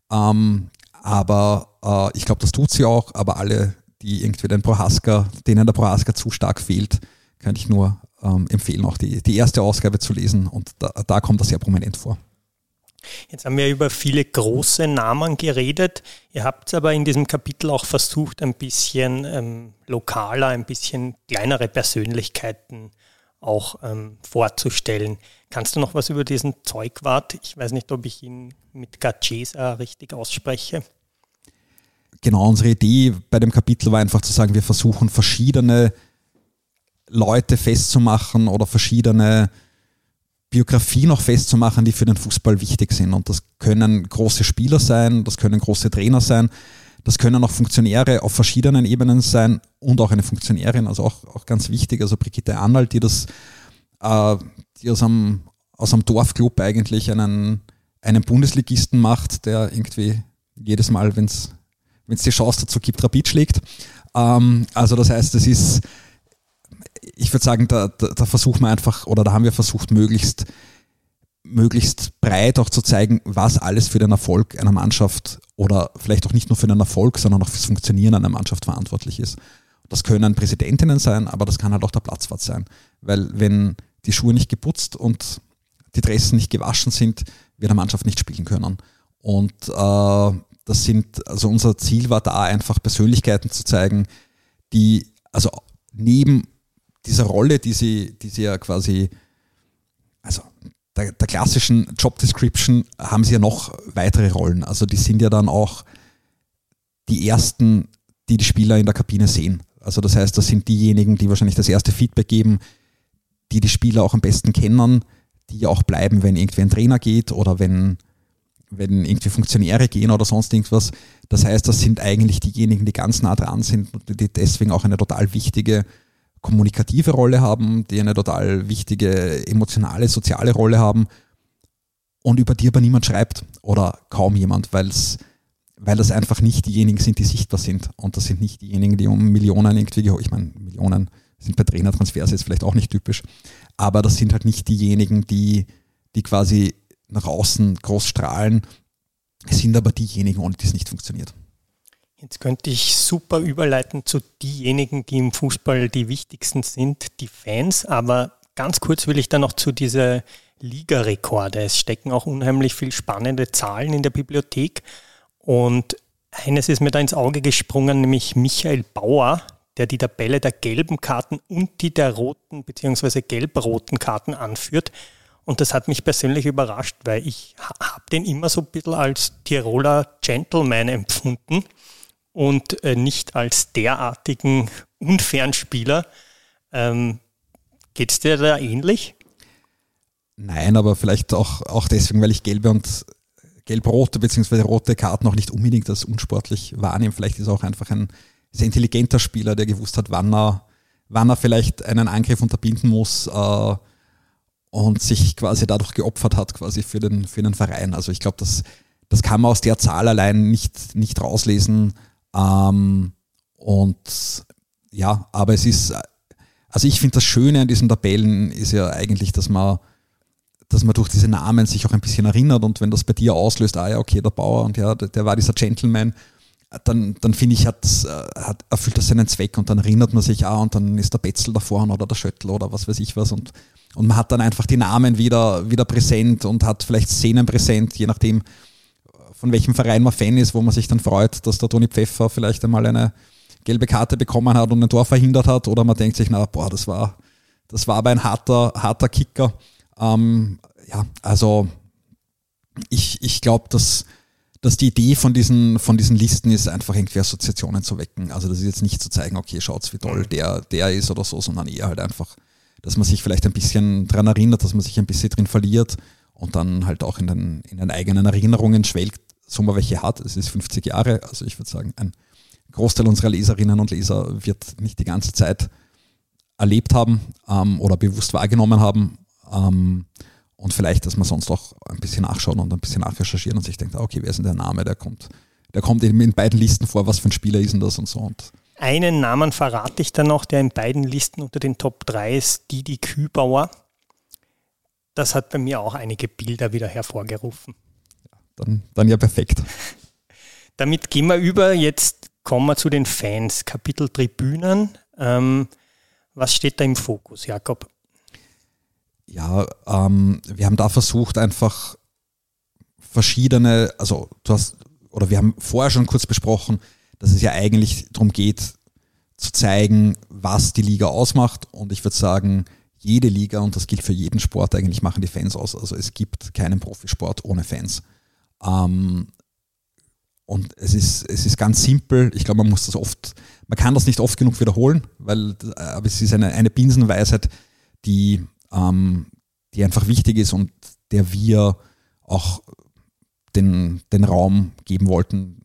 aber ich glaube, das tut sie auch, aber alle, die irgendwie denen der Prohaska zu stark fehlt, kann ich nur empfehlen, auch die erste Ausgabe zu lesen, und da kommt das sehr prominent vor. Jetzt haben wir über viele große Namen geredet. Ihr habt aber in diesem Kapitel auch versucht, ein bisschen lokaler, ein bisschen kleinere Persönlichkeiten auch vorzustellen. Kannst du noch was über diesen Zeugwart? Ich weiß nicht, ob ich ihn mit Gacesa richtig ausspreche. Genau, unsere Idee bei dem Kapitel war einfach zu sagen, wir versuchen verschiedene Leute festzumachen oder verschiedene Biografien auch festzumachen, die für den Fußball wichtig sind. Und das können große Spieler sein, das können große Trainer sein, das können auch Funktionäre auf verschiedenen Ebenen sein und auch eine Funktionärin, also auch ganz wichtig, also Brigitte Arnold, die aus einem Dorfclub eigentlich einen Bundesligisten macht, der irgendwie jedes Mal, wenn es die Chance dazu gibt, Rapid schlägt. Also das heißt, ich würde sagen, da versuchen wir einfach, oder da haben wir versucht, möglichst breit auch zu zeigen, was alles für den Erfolg einer Mannschaft oder vielleicht auch nicht nur für den Erfolg, sondern auch fürs Funktionieren einer Mannschaft verantwortlich ist. Das können Präsidentinnen sein, aber das kann halt auch der Platzwart sein. Weil wenn die Schuhe nicht geputzt und die Dressen nicht gewaschen sind, wird eine Mannschaft nicht spielen können. Und unser Ziel war da einfach Persönlichkeiten zu zeigen, die, also neben dieser Rolle, die sie ja quasi, also der klassischen Job Description, haben sie ja noch weitere Rollen. Also die sind ja dann auch die ersten, die Spieler in der Kabine sehen. Also das heißt, das sind diejenigen, die wahrscheinlich das erste Feedback geben, die die Spieler auch am besten kennen, die auch bleiben, wenn irgendwie ein Trainer geht oder wenn irgendwie Funktionäre gehen oder sonst irgendwas. Das heißt, das sind eigentlich diejenigen, die ganz nah dran sind und die deswegen auch eine total wichtige kommunikative Rolle haben, die eine total wichtige emotionale, soziale Rolle haben und über die aber niemand schreibt oder kaum jemand, weil das einfach nicht diejenigen sind, die sichtbar sind. Und das sind nicht diejenigen, die um Millionen irgendwie, ich meine, Millionen sind bei Trainertransfers jetzt vielleicht auch nicht typisch, aber das sind halt nicht diejenigen, die quasi nach außen groß strahlen, es sind aber diejenigen, ohne die es nicht funktioniert. Jetzt könnte ich super überleiten zu diejenigen, die im Fußball die wichtigsten sind, die Fans, aber ganz kurz will ich da noch zu dieser Ligarekorde. Es stecken auch unheimlich viel spannende Zahlen in der Bibliothek und eines ist mir da ins Auge gesprungen, nämlich Michael Bauer, der die Tabelle der gelben Karten und die der roten bzw. gelb-roten Karten anführt. Und das hat mich persönlich überrascht, weil ich habe den immer so ein bisschen als Tiroler Gentleman empfunden und nicht als derartigen unfairen Spieler. Geht es dir da ähnlich? Nein, aber vielleicht auch deswegen, weil ich gelbe und gelb-rote bzw. rote Karten auch nicht unbedingt als unsportlich wahrnehme. Vielleicht ist er auch einfach ein sehr intelligenter Spieler, der gewusst hat, wann er vielleicht einen Angriff unterbinden muss und sich quasi dadurch geopfert hat quasi für den Verein. Also ich glaube, das kann man aus der Zahl allein nicht rauslesen. Und ja, aber es ist, also ich finde das Schöne an diesen Tabellen ist ja eigentlich, dass man durch diese Namen sich auch ein bisschen erinnert und wenn das bei dir auslöst, ja okay, der Bauer und ja, der war dieser Gentleman, dann finde ich, erfüllt das seinen Zweck und dann erinnert man sich, und dann ist der Betzel da vorne oder der Schöttl oder was weiß ich was und man hat dann einfach die Namen wieder präsent und hat vielleicht Szenen präsent, je nachdem von welchem Verein man Fan ist, wo man sich dann freut, dass der Toni Pfeffer vielleicht einmal eine gelbe Karte bekommen hat und ein Tor verhindert hat oder man denkt sich, das war aber ein harter Kicker. Also ich glaube, dass die Idee von diesen Listen ist, einfach irgendwie Assoziationen zu wecken. Also das ist jetzt nicht zu zeigen, okay, schaut's, wie toll der ist oder so, sondern eher halt einfach, dass man sich vielleicht ein bisschen dran erinnert, dass man sich ein bisschen drin verliert und dann halt auch in den eigenen Erinnerungen schwelgt, so man welche hat. Es ist 50 Jahre, also ich würde sagen, ein Großteil unserer Leserinnen und Leser wird nicht die ganze Zeit erlebt haben oder bewusst wahrgenommen haben. Und vielleicht, dass man sonst auch ein bisschen nachschauen und ein bisschen nachrecherchieren und sich denkt, okay, wer ist denn der Name, der kommt eben in beiden Listen vor, was für ein Spieler ist denn das und so. Und einen Namen verrate ich dann noch, der in beiden Listen unter den Top 3 ist, Didi Kübauer. Das hat bei mir auch einige Bilder wieder hervorgerufen. Dann ja perfekt. Damit gehen wir über, jetzt kommen wir zu den Fans. Kapitel Tribünen. Was steht da im Fokus, Jakob? Ja, wir haben da versucht einfach verschiedene, also wir haben vorher schon kurz besprochen, dass es ja eigentlich darum geht, zu zeigen, was die Liga ausmacht und ich würde sagen, jede Liga, und das gilt für jeden Sport, eigentlich machen die Fans aus. Also es gibt keinen Profisport ohne Fans. Und es ist ganz simpel, ich glaube, man kann das nicht oft genug wiederholen, aber es ist eine Binsenweisheit, die einfach wichtig ist und der wir auch den Raum geben wollten,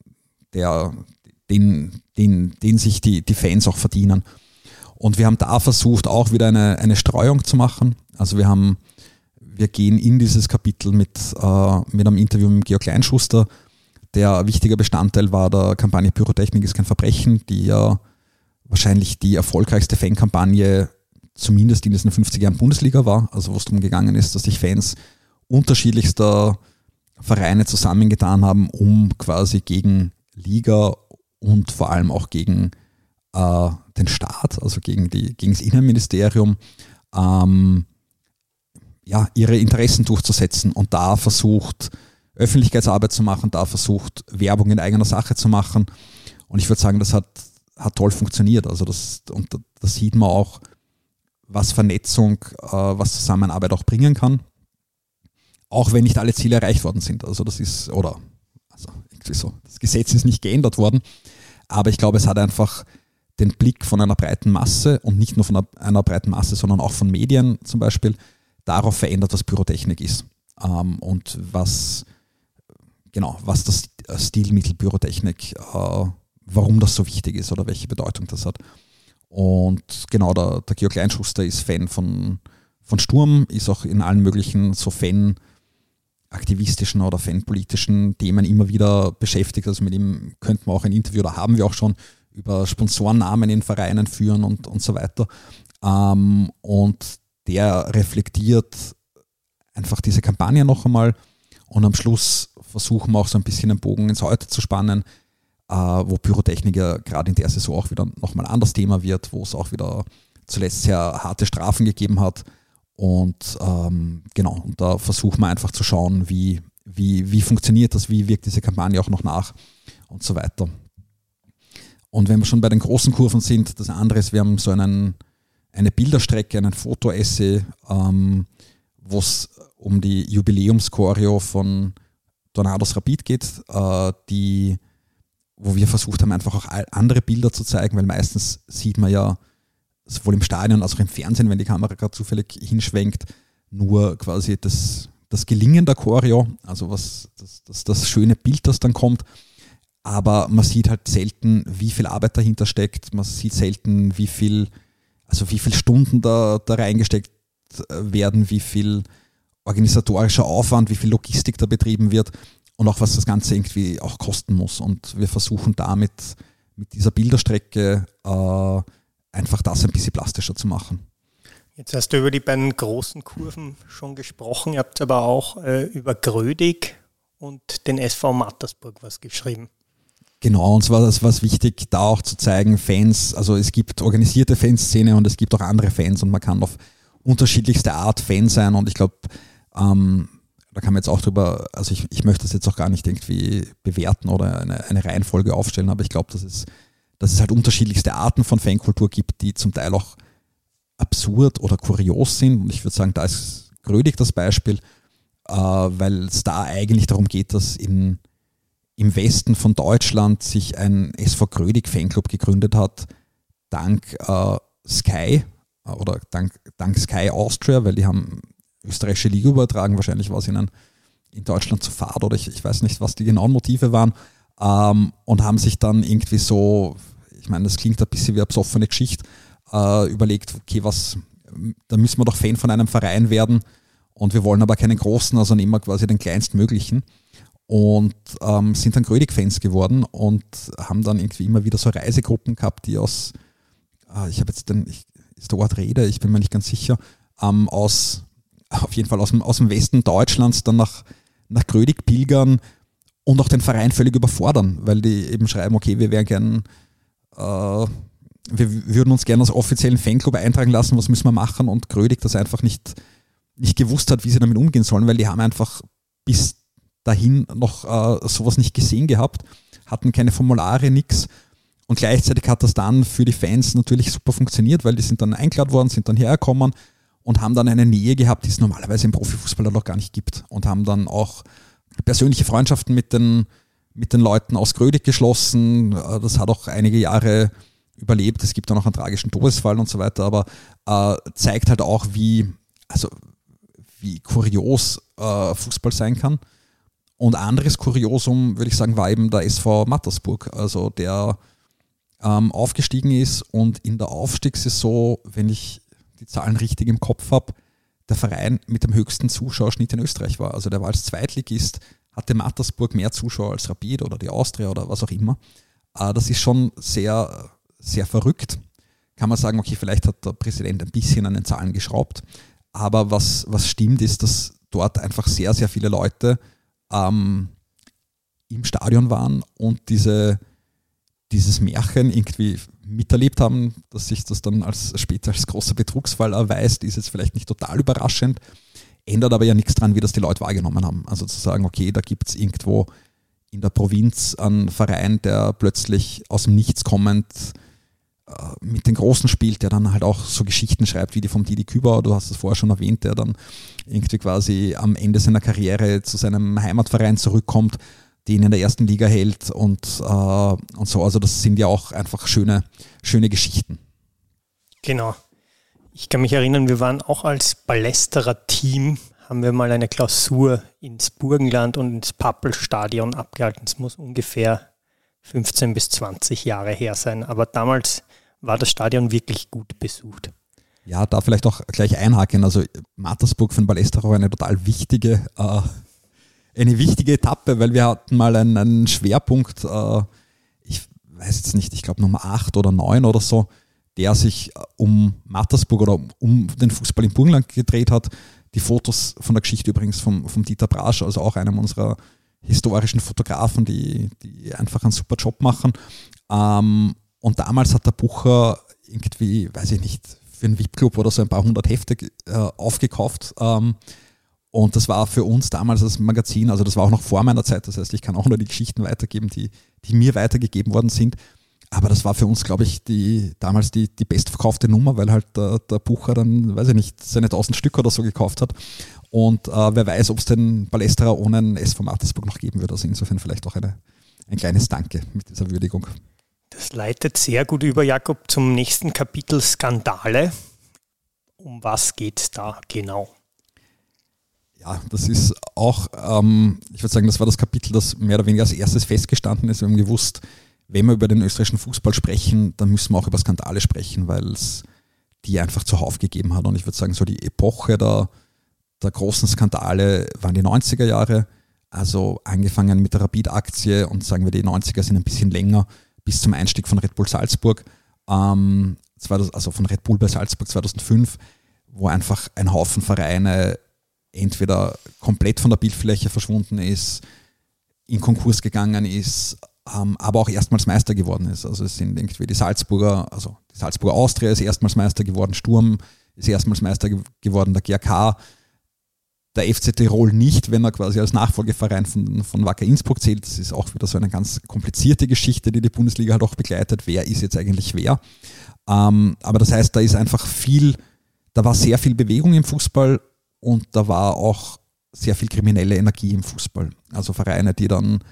den sich die Fans auch verdienen. Und wir haben da versucht, auch wieder eine Streuung zu machen. Also wir gehen in dieses Kapitel mit einem Interview mit Georg Kleinschuster. Der wichtiger Bestandteil war der Kampagne Pyrotechnik ist kein Verbrechen, die ja wahrscheinlich die erfolgreichste Fankampagne zumindest in diesen 50 Jahren Bundesliga war, also wo es darum gegangen ist, dass sich Fans unterschiedlichster Vereine zusammengetan haben, um quasi gegen Liga und vor allem auch gegen den Staat, also gegen das Innenministerium, ihre Interessen durchzusetzen und da versucht, Öffentlichkeitsarbeit zu machen, da versucht, Werbung in eigener Sache zu machen. Und ich würde sagen, das hat toll funktioniert. Also das sieht man auch, was Vernetzung, was Zusammenarbeit auch bringen kann. Auch wenn nicht alle Ziele erreicht worden sind. Also irgendwie so. Das Gesetz ist nicht geändert worden. Aber ich glaube, es hat einfach den Blick von einer breiten Masse und nicht nur von einer breiten Masse, sondern auch von Medien zum Beispiel, darauf verändert, was Pyrotechnik ist. Und was das Stilmittel Pyrotechnik, warum das so wichtig ist oder welche Bedeutung das hat. Und genau, der Georg Kleinschuster ist Fan von Sturm, ist auch in allen möglichen so fanaktivistischen oder fanpolitischen Themen immer wieder beschäftigt. Also mit ihm könnten wir auch ein Interview, oder haben wir auch schon, über Sponsorennamen in Vereinen führen und so weiter. Und der reflektiert einfach diese Kampagne noch einmal, und am Schluss versuchen wir auch so ein bisschen einen Bogen ins Heute zu spannen, wo Pyrotechnik ja gerade in der Saison auch wieder nochmal ein anderes Thema wird, wo es auch wieder zuletzt sehr harte Strafen gegeben hat. Und und da versuchen wir einfach zu schauen, wie funktioniert das, wie wirkt diese Kampagne auch noch nach und so weiter. Und wenn wir schon bei den großen Kurven sind, das andere ist, wir haben so eine Bilderstrecke, einen Foto-Essay, wo es um die Jubiläumschoreo von Tornados Rapid geht, wo wir versucht haben, einfach auch andere Bilder zu zeigen, weil meistens sieht man ja sowohl im Stadion als auch im Fernsehen, wenn die Kamera gerade zufällig hinschwenkt, nur quasi das Gelingen der Choreo, also das schöne Bild, das dann kommt. Aber man sieht halt selten, wie viel Arbeit dahinter steckt. Man sieht selten, wie viel Stunden da reingesteckt werden, wie viel organisatorischer Aufwand, wie viel Logistik da betrieben wird und auch was das Ganze irgendwie auch kosten muss. Und wir versuchen damit mit dieser Bilderstrecke einfach das ein bisschen plastischer zu machen. Jetzt hast du über die beiden großen Kurven schon gesprochen, ihr habt aber auch über Grödig und den SV Mattersburg was geschrieben. Genau, und zwar das war wichtig, da auch zu zeigen, Fans, also es gibt organisierte Fanszene und es gibt auch andere Fans und man kann auf unterschiedlichste Art Fan sein, und ich glaube, da kann man jetzt auch drüber, also ich möchte das jetzt auch gar nicht irgendwie bewerten oder eine Reihenfolge aufstellen, aber ich glaube, dass es halt unterschiedlichste Arten von Fankultur gibt, die zum Teil auch absurd oder kurios sind, und ich würde sagen, da ist Grödig das Beispiel, weil es da eigentlich darum geht, dass im Westen von Deutschland sich ein SV Grödig Fanclub gegründet hat, dank Sky oder dank Sky Austria, weil die haben österreichische Liga übertragen, wahrscheinlich war es ihnen in Deutschland zu fad oder ich weiß nicht, was die genauen Motive waren, und haben sich dann irgendwie so, ich meine, das klingt ein bisschen wie eine besoffene Geschichte, überlegt, okay, da müssen wir doch Fan von einem Verein werden, und wir wollen aber keinen großen, also nehmen wir quasi den kleinstmöglichen. Und sind dann Grödig-Fans geworden und haben dann irgendwie immer wieder so Reisegruppen gehabt, die ist der Ort Rede, ich bin mir nicht ganz sicher, auf jeden Fall aus dem Westen Deutschlands dann nach Grödig pilgern und auch den Verein völlig überfordern, weil die eben schreiben, okay, wir würden uns gerne als offiziellen Fanclub eintragen lassen, was müssen wir machen, und Grödig das einfach nicht gewusst hat, wie sie damit umgehen sollen, weil die haben einfach bis dahin noch sowas nicht gesehen gehabt, hatten keine Formulare, nix, und gleichzeitig hat das dann für die Fans natürlich super funktioniert, weil die sind dann eingeladen worden, sind dann hergekommen und haben dann eine Nähe gehabt, die es normalerweise im Profifußball noch gar nicht gibt, und haben dann auch persönliche Freundschaften mit den Leuten aus Grödig geschlossen. Das hat auch einige Jahre überlebt, es gibt dann auch einen tragischen Todesfall und so weiter, aber zeigt halt auch, wie kurios Fußball sein kann. Und anderes Kuriosum, würde ich sagen, war eben der SV Mattersburg, also der aufgestiegen ist und in der Aufstiegssaison, wenn ich die Zahlen richtig im Kopf habe, der Verein mit dem höchsten Zuschauerschnitt in Österreich war. Also der war als Zweitligist, hatte Mattersburg mehr Zuschauer als Rapid oder die Austria oder was auch immer. Das ist schon sehr, sehr verrückt. Kann man sagen, okay, vielleicht hat der Präsident ein bisschen an den Zahlen geschraubt, aber was stimmt, ist, dass dort einfach sehr, sehr viele Leute im Stadion waren und dieses Märchen irgendwie miterlebt haben, dass sich das dann später als großer Betrugsfall erweist, ist jetzt vielleicht nicht total überraschend, ändert aber ja nichts dran, wie das die Leute wahrgenommen haben. Also zu sagen, okay, da gibt es irgendwo in der Provinz einen Verein, der plötzlich aus dem Nichts kommend mit den Großen spielt, der dann halt auch so Geschichten schreibt wie die vom Didi Kübauer, du hast es vorher schon erwähnt, der dann irgendwie quasi am Ende seiner Karriere zu seinem Heimatverein zurückkommt, und dann halt auch so Geschichten schreibt wie die vom Didi Kübauer, du hast es vorher schon erwähnt, der dann irgendwie quasi am Ende seiner Karriere zurückkommt den in der ersten Liga hält und so. Also das sind ja auch einfach schöne Geschichten. Genau. Ich kann mich erinnern, wir waren auch als Ballesterer Team, haben wir mal eine Klausur ins Burgenland und ins Pappelstadion abgehalten. Es muss ungefähr 15 bis 20 Jahre her sein, aber damals war das Stadion wirklich gut besucht. Ja, da vielleicht auch gleich einhaken. Also Mattersburg für den Ballesterer war eine total wichtige Etappe, weil wir hatten mal einen Schwerpunkt, ich weiß jetzt nicht, ich glaube Nummer 8 oder 9 oder so, der sich um Mattersburg oder um den Fußball im Burgenland gedreht hat. Die Fotos von der Geschichte übrigens vom Dieter Brasch, also auch einem unserer historischen Fotografen, die einfach einen super Job machen. Und damals hat der Bucher irgendwie, weiß ich nicht, für einen VIP-Club oder so ein paar 100 Hefte aufgekauft. Und das war für uns damals das Magazin, also das war auch noch vor meiner Zeit, das heißt, ich kann auch nur die Geschichten weitergeben, die mir weitergegeben worden sind. Aber das war für uns, glaube ich, damals die bestverkaufte Nummer, weil halt der Bucher dann, weiß ich nicht, seine 1000 Stück oder so gekauft hat. Und wer weiß, ob es den Ballesterer ohne einen SV Mattersburg noch geben würde. Also insofern vielleicht auch ein kleines Danke mit dieser Würdigung. Das leitet sehr gut über, Jakob, zum nächsten Kapitel Skandale. Um was geht es da genau? Ja, das ist auch, ich würde sagen, das war das Kapitel, das mehr oder weniger als erstes festgestanden ist. Wir haben gewusst, wenn wir über den österreichischen Fußball sprechen, dann müssen wir auch über Skandale sprechen, weil es die einfach zuhauf gegeben hat. Und ich würde sagen, so die Epoche der großen Skandale waren die 90er Jahre, also angefangen mit der Rapid-Aktie und sagen wir, die 90er sind ein bisschen länger, bis zum Einstieg von Red Bull Salzburg, also von Red Bull bei Salzburg 2005, wo einfach ein Haufen Vereine entweder komplett von der Bildfläche verschwunden ist, in Konkurs gegangen ist, aber auch erstmals Meister geworden ist. Also es sind irgendwie die Salzburger Austria ist erstmals Meister geworden, Sturm ist erstmals Meister geworden, der GAK, der FC Tirol nicht, wenn er quasi als Nachfolgeverein von Wacker Innsbruck zählt. Das ist auch wieder so eine ganz komplizierte Geschichte, die Bundesliga halt auch begleitet. Wer ist jetzt eigentlich wer? Aber das heißt, da war sehr viel Bewegung im Fußball und da war auch sehr viel kriminelle Energie im Fußball. Also Vereine, die dann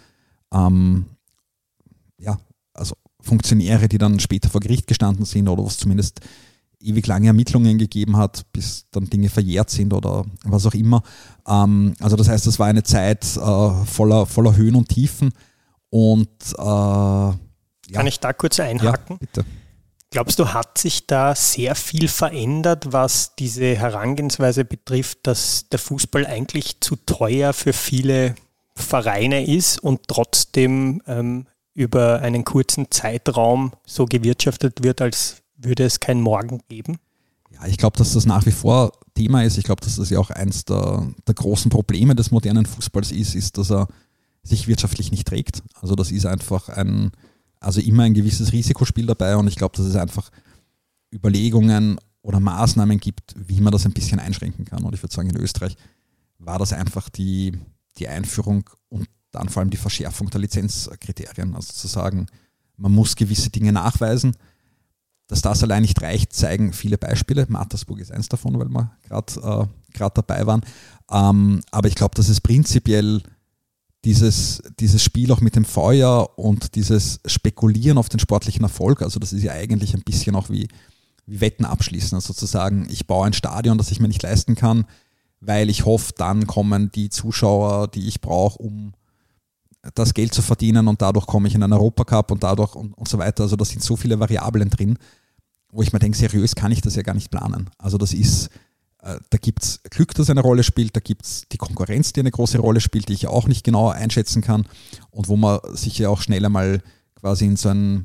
also Funktionäre, die dann später vor Gericht gestanden sind oder was zumindest ewig lange Ermittlungen gegeben hat, bis dann Dinge verjährt sind oder was auch immer. Also das heißt, das war eine Zeit voller Höhen und Tiefen. Und Kann ich da kurz einhaken? Ja, bitte. Glaubst du, hat sich da sehr viel verändert, was diese Herangehensweise betrifft, dass der Fußball eigentlich zu teuer für viele Vereine ist und trotzdem über einen kurzen Zeitraum so gewirtschaftet wird, als würde es kein Morgen geben? Ja, ich glaube, dass das nach wie vor Thema ist. Ich glaube, dass das ja auch eins der großen Probleme des modernen Fußballs ist, dass er sich wirtschaftlich nicht trägt. Also das ist einfach immer ein gewisses Risikospiel dabei und ich glaube, dass es einfach Überlegungen oder Maßnahmen gibt, wie man das ein bisschen einschränken kann. Und ich würde sagen, in Österreich war das einfach die Einführung und dann vor allem die Verschärfung der Lizenzkriterien. Also zu sagen, man muss gewisse Dinge nachweisen. Dass das allein nicht reicht, zeigen viele Beispiele. Mattersburg ist eins davon, weil wir gerade dabei waren. Aber ich glaube, dass es prinzipiell dieses Spiel auch mit dem Feuer und dieses Spekulieren auf den sportlichen Erfolg, also das ist ja eigentlich ein bisschen auch wie Wetten abschließen. Also zu sagen, ich baue ein Stadion, das ich mir nicht leisten kann, weil ich hoffe, dann kommen die Zuschauer, die ich brauche, um das Geld zu verdienen und dadurch komme ich in einen Europacup und dadurch und so weiter. Also da sind so viele Variablen drin, wo ich mir denke, seriös kann ich das ja gar nicht planen. Also das ist, da gibt es Glück, das eine Rolle spielt, da gibt es die Konkurrenz, die eine große Rolle spielt, die ich auch nicht genau einschätzen kann und wo man sich ja auch schnell einmal quasi in so ein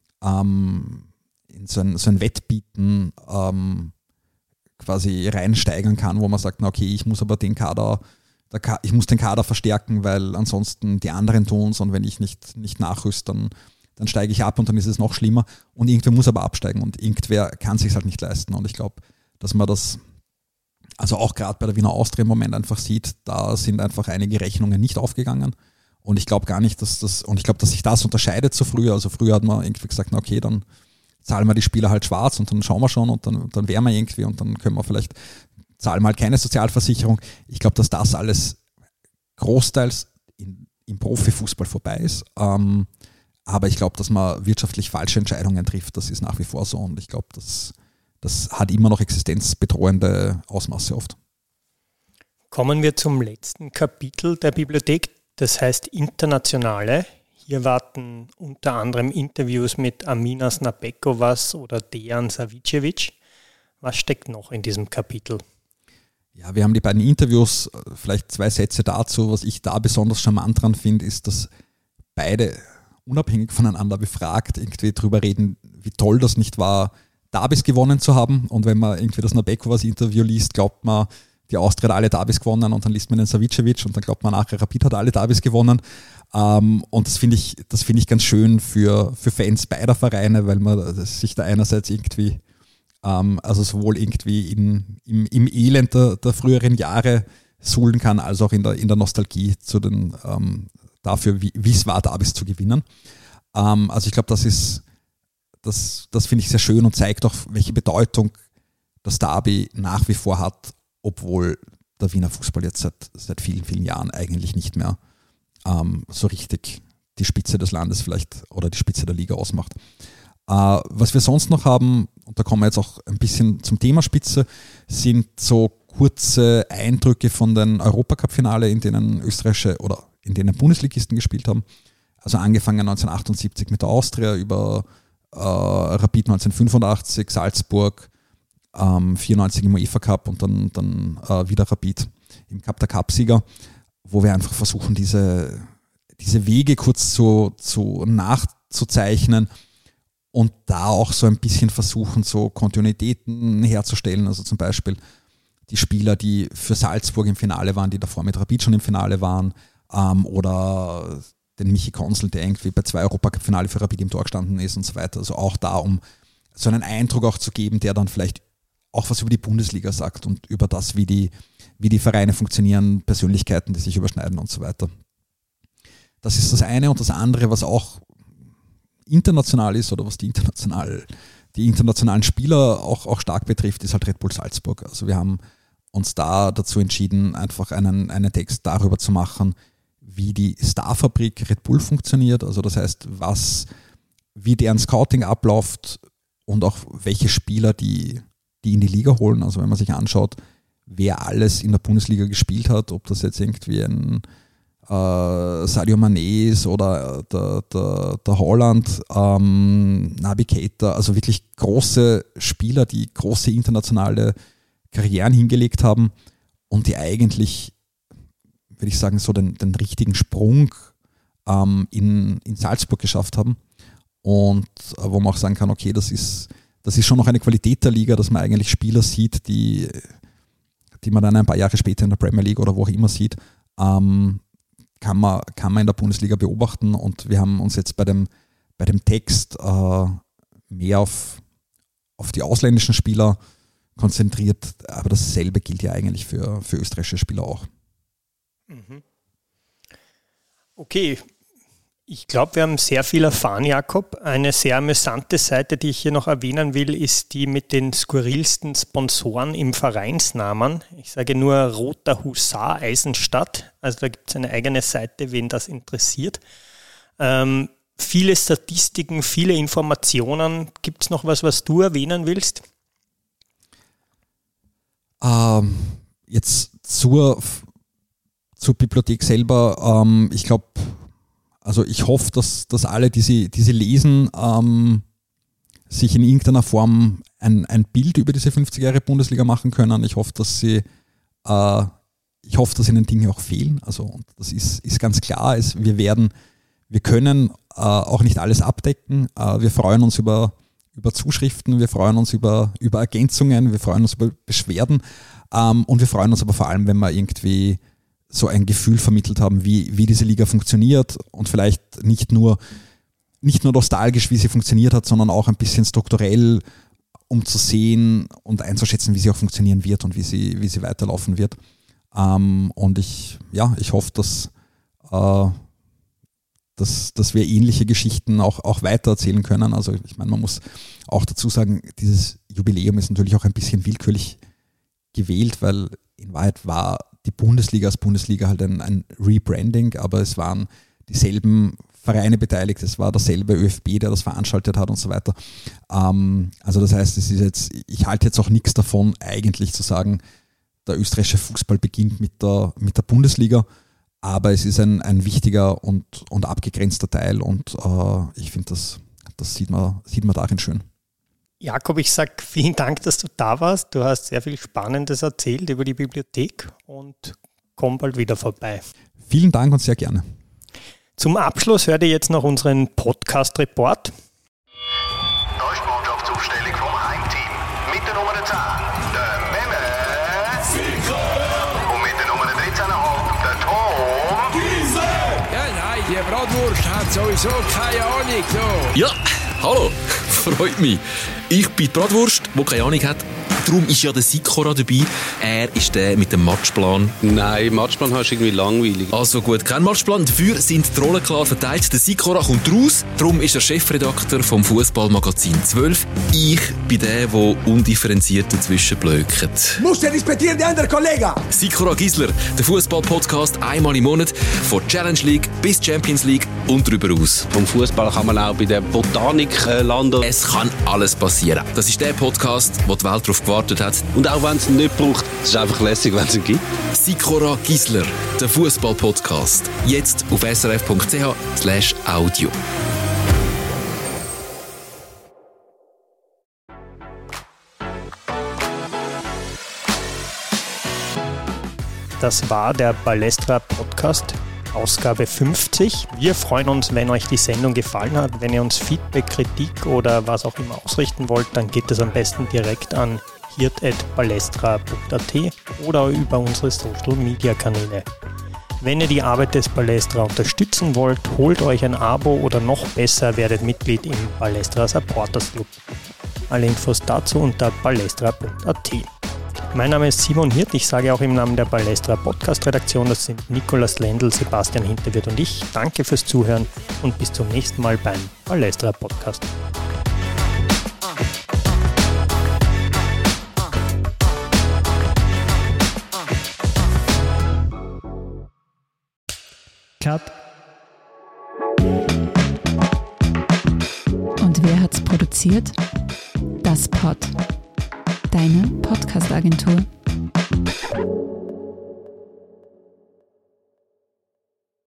Wettbieten quasi reinsteigern kann, wo man sagt, na okay, ich muss aber den Kader verstärken, weil ansonsten die anderen tun es und wenn ich nicht nachrüste, dann steige ich ab und dann ist es noch schlimmer und irgendwer muss aber absteigen und irgendwer kann es sich halt nicht leisten und ich glaube, dass man das also auch gerade bei der Wiener Austria im Moment einfach sieht, da sind einfach einige Rechnungen nicht aufgegangen und ich glaube gar nicht, dass sich das unterscheidet zu früher. Also früher hat man irgendwie gesagt, na okay, dann zahlen wir die Spieler halt schwarz und dann schauen wir schon und dann wären wir irgendwie und dann können wir vielleicht zahlen wir halt keine Sozialversicherung. Ich glaube, dass das alles großteils im Profifußball vorbei ist. Aber ich glaube, dass man wirtschaftlich falsche Entscheidungen trifft, das ist nach wie vor so. Und ich glaube, das hat immer noch existenzbedrohende Ausmaße oft. Kommen wir zum letzten Kapitel der Bibliothek, das heißt Internationale. Hier warten unter anderem Interviews mit Amina Snapekovas oder Dejan Savicevic. Was steckt noch in diesem Kapitel? Ja, wir haben die beiden Interviews, vielleicht 2 Sätze dazu. Was ich da besonders charmant dran finde, ist, dass beide unabhängig voneinander befragt irgendwie drüber reden, wie toll das nicht war, Derbys gewonnen zu haben. Und wenn man irgendwie das Snapekovas Interview liest, glaubt man, die Austria hat alle Derbys gewonnen, und dann liest man den Savicevic und dann glaubt man nachher, Rapid hat alle Derbys gewonnen. Und das finde ich ganz schön für Fans beider Vereine, weil man sich da einerseits irgendwie, also sowohl irgendwie im Elend der früheren Jahre suhlen kann, als auch in der Nostalgie zu den, dafür, wie es war, Derbys zu gewinnen. Also ich glaube, das finde ich sehr schön und zeigt auch, welche Bedeutung das Derby nach wie vor hat, obwohl der Wiener Fußball jetzt seit vielen, vielen Jahren eigentlich nicht mehr so richtig die Spitze des Landes vielleicht oder die Spitze der Liga ausmacht. Was wir sonst noch haben, und da kommen wir jetzt auch ein bisschen zum Thema Spitze, sind so kurze Eindrücke von den Europacup-Finale, in denen Bundesligisten gespielt haben. Also angefangen 1978 mit der Austria über Rapid 1985, Salzburg, 94 im UEFA Cup und dann wieder Rapid im Cup der Cupsieger, wo wir einfach versuchen, diese Wege kurz zu nachzuzeichnen und da auch so ein bisschen versuchen, so Kontinuitäten herzustellen. Also zum Beispiel die Spieler, die für Salzburg im Finale waren, die davor mit Rapid schon im Finale waren, oder den Michi Konzel, der irgendwie bei 2 Europacup-Finale für Rapid im Tor gestanden ist und so weiter. Also auch da, um so einen Eindruck auch zu geben, der dann vielleicht auch was über die Bundesliga sagt und über das, wie die Vereine funktionieren, Persönlichkeiten, die sich überschneiden und so weiter. Das ist das eine. Und das andere, was auch international ist oder was die internationalen Spieler auch stark betrifft, ist halt Red Bull Salzburg. Also wir haben uns da dazu entschieden, einfach einen Text darüber zu machen, wie die Starfabrik Red Bull funktioniert. Also das heißt, wie deren Scouting abläuft und auch welche Spieler die in die Liga holen. Also wenn man sich anschaut, wer alles in der Bundesliga gespielt hat, ob das jetzt irgendwie ein Sadio Mané ist oder der Holland, Naby Keita, also wirklich große Spieler, die große internationale Karrieren hingelegt haben und die eigentlich, würde ich sagen, so den richtigen Sprung in Salzburg geschafft haben. Und wo man auch sagen kann, okay, das ist schon noch eine Qualität der Liga, dass man eigentlich Spieler sieht, die man dann ein paar Jahre später in der Premier League oder wo auch immer sieht, kann man in der Bundesliga beobachten. Und wir haben uns jetzt bei dem Text mehr auf die ausländischen Spieler konzentriert, aber dasselbe gilt ja eigentlich für österreichische Spieler auch. Okay, ich glaube, wir haben sehr viel erfahren, Jakob. Eine sehr amüsante Seite, die ich hier noch erwähnen will, ist die mit den skurrilsten Sponsoren im Vereinsnamen. Ich sage nur Roter Husar Eisenstadt. Also da gibt es eine eigene Seite, wen das interessiert. Viele Statistiken, viele Informationen. Gibt es noch was du erwähnen willst? Jetzt zur Bibliothek selber. Ich glaube, also ich hoffe, dass alle, die sie lesen, sich in irgendeiner Form ein Bild über diese 50 Jahre Bundesliga machen können. Ich hoffe, dass ihnen Dinge auch fehlen. Also das ist ganz klar. Wir können auch nicht alles abdecken. Wir freuen uns über Zuschriften, wir freuen uns über Ergänzungen, wir freuen uns über Beschwerden und wir freuen uns aber vor allem, wenn wir irgendwie so ein Gefühl vermittelt haben, wie diese Liga funktioniert und vielleicht nicht nur nostalgisch, wie sie funktioniert hat, sondern auch ein bisschen strukturell, um zu sehen und einzuschätzen, wie sie auch funktionieren wird und wie sie weiterlaufen wird. Und ich hoffe, dass wir ähnliche Geschichten auch weitererzählen können. Also ich meine, man muss auch dazu sagen, dieses Jubiläum ist natürlich auch ein bisschen willkürlich gewählt, weil in Wahrheit war die Bundesliga als Bundesliga halt ein Rebranding, aber es waren dieselben Vereine beteiligt, es war derselbe ÖFB, der das veranstaltet hat und so weiter. Also das heißt, ich halte jetzt auch nichts davon, eigentlich zu sagen, der österreichische Fußball beginnt mit der Bundesliga, aber es ist ein wichtiger und abgegrenzter Teil und ich finde, das sieht man darin schön. Jakob, ich sage vielen Dank, dass du da warst. Du hast sehr viel Spannendes erzählt über die Bibliothek und komm bald wieder vorbei. Vielen Dank und sehr gerne. Zum Abschluss hört ihr jetzt noch unseren Podcast-Report. Da ist die Mannschaftsaufstellung vom Heimteam. Mit der Nummer 10, der Memme. Und mit der Nummer 13,5, der Tom. Ja, nein, die Bratwurst hat sowieso keine Ahnung. So. Ja, hallo, freut mich. Ich bin die Bratwurst, die keine Ahnung hat. Darum ist ja der Sikora dabei. Er ist der mit dem Matchplan. Nein, Matchplan hast du irgendwie langweilig. Also gut, kein Matchplan. Dafür sind die Rollen klar verteilt. Der Sikora kommt raus. Darum ist er Chefredakteur vom Fußballmagazin 12. Ich bin der undifferenziert dazwischen blökt. Musst du respektieren, der andere Kollege! Sikora Gisler, der Fußball-Podcast einmal im Monat. Von Challenge League bis Champions League und darüber aus. Vom Fußball kann man auch bei der Botanik landen. Es kann alles passieren. Das ist der Podcast, wo die Welt darauf gewartet hat. Und auch wenn es ihn nicht braucht, es ist einfach lässig, wenn es ihn gibt. Sikora Gisler, der Fußball-Podcast. Jetzt auf srf.ch/audio. Das war der Ballestra Podcast, Ausgabe 50. Wir freuen uns, wenn euch die Sendung gefallen hat. Wenn ihr uns Feedback, Kritik oder was auch immer ausrichten wollt, dann geht es am besten direkt an hirt@ballestra.at oder über unsere Social-Media-Kanäle. Wenn ihr die Arbeit des Ballestra unterstützen wollt, holt euch ein Abo oder noch besser, werdet Mitglied im Ballestra Supporters Club. Alle Infos dazu unter ballestra.at. Mein Name ist Simon Hirt, ich sage auch im Namen der Ballestra Podcast-Redaktion, das sind Nikolaus Lendl, Sebastian Hinterwirt und ich. Danke fürs Zuhören und bis zum nächsten Mal beim Ballestra Podcast. Cut. Und wer hat's produziert? Das Pod. Deine Podcast-Agentur.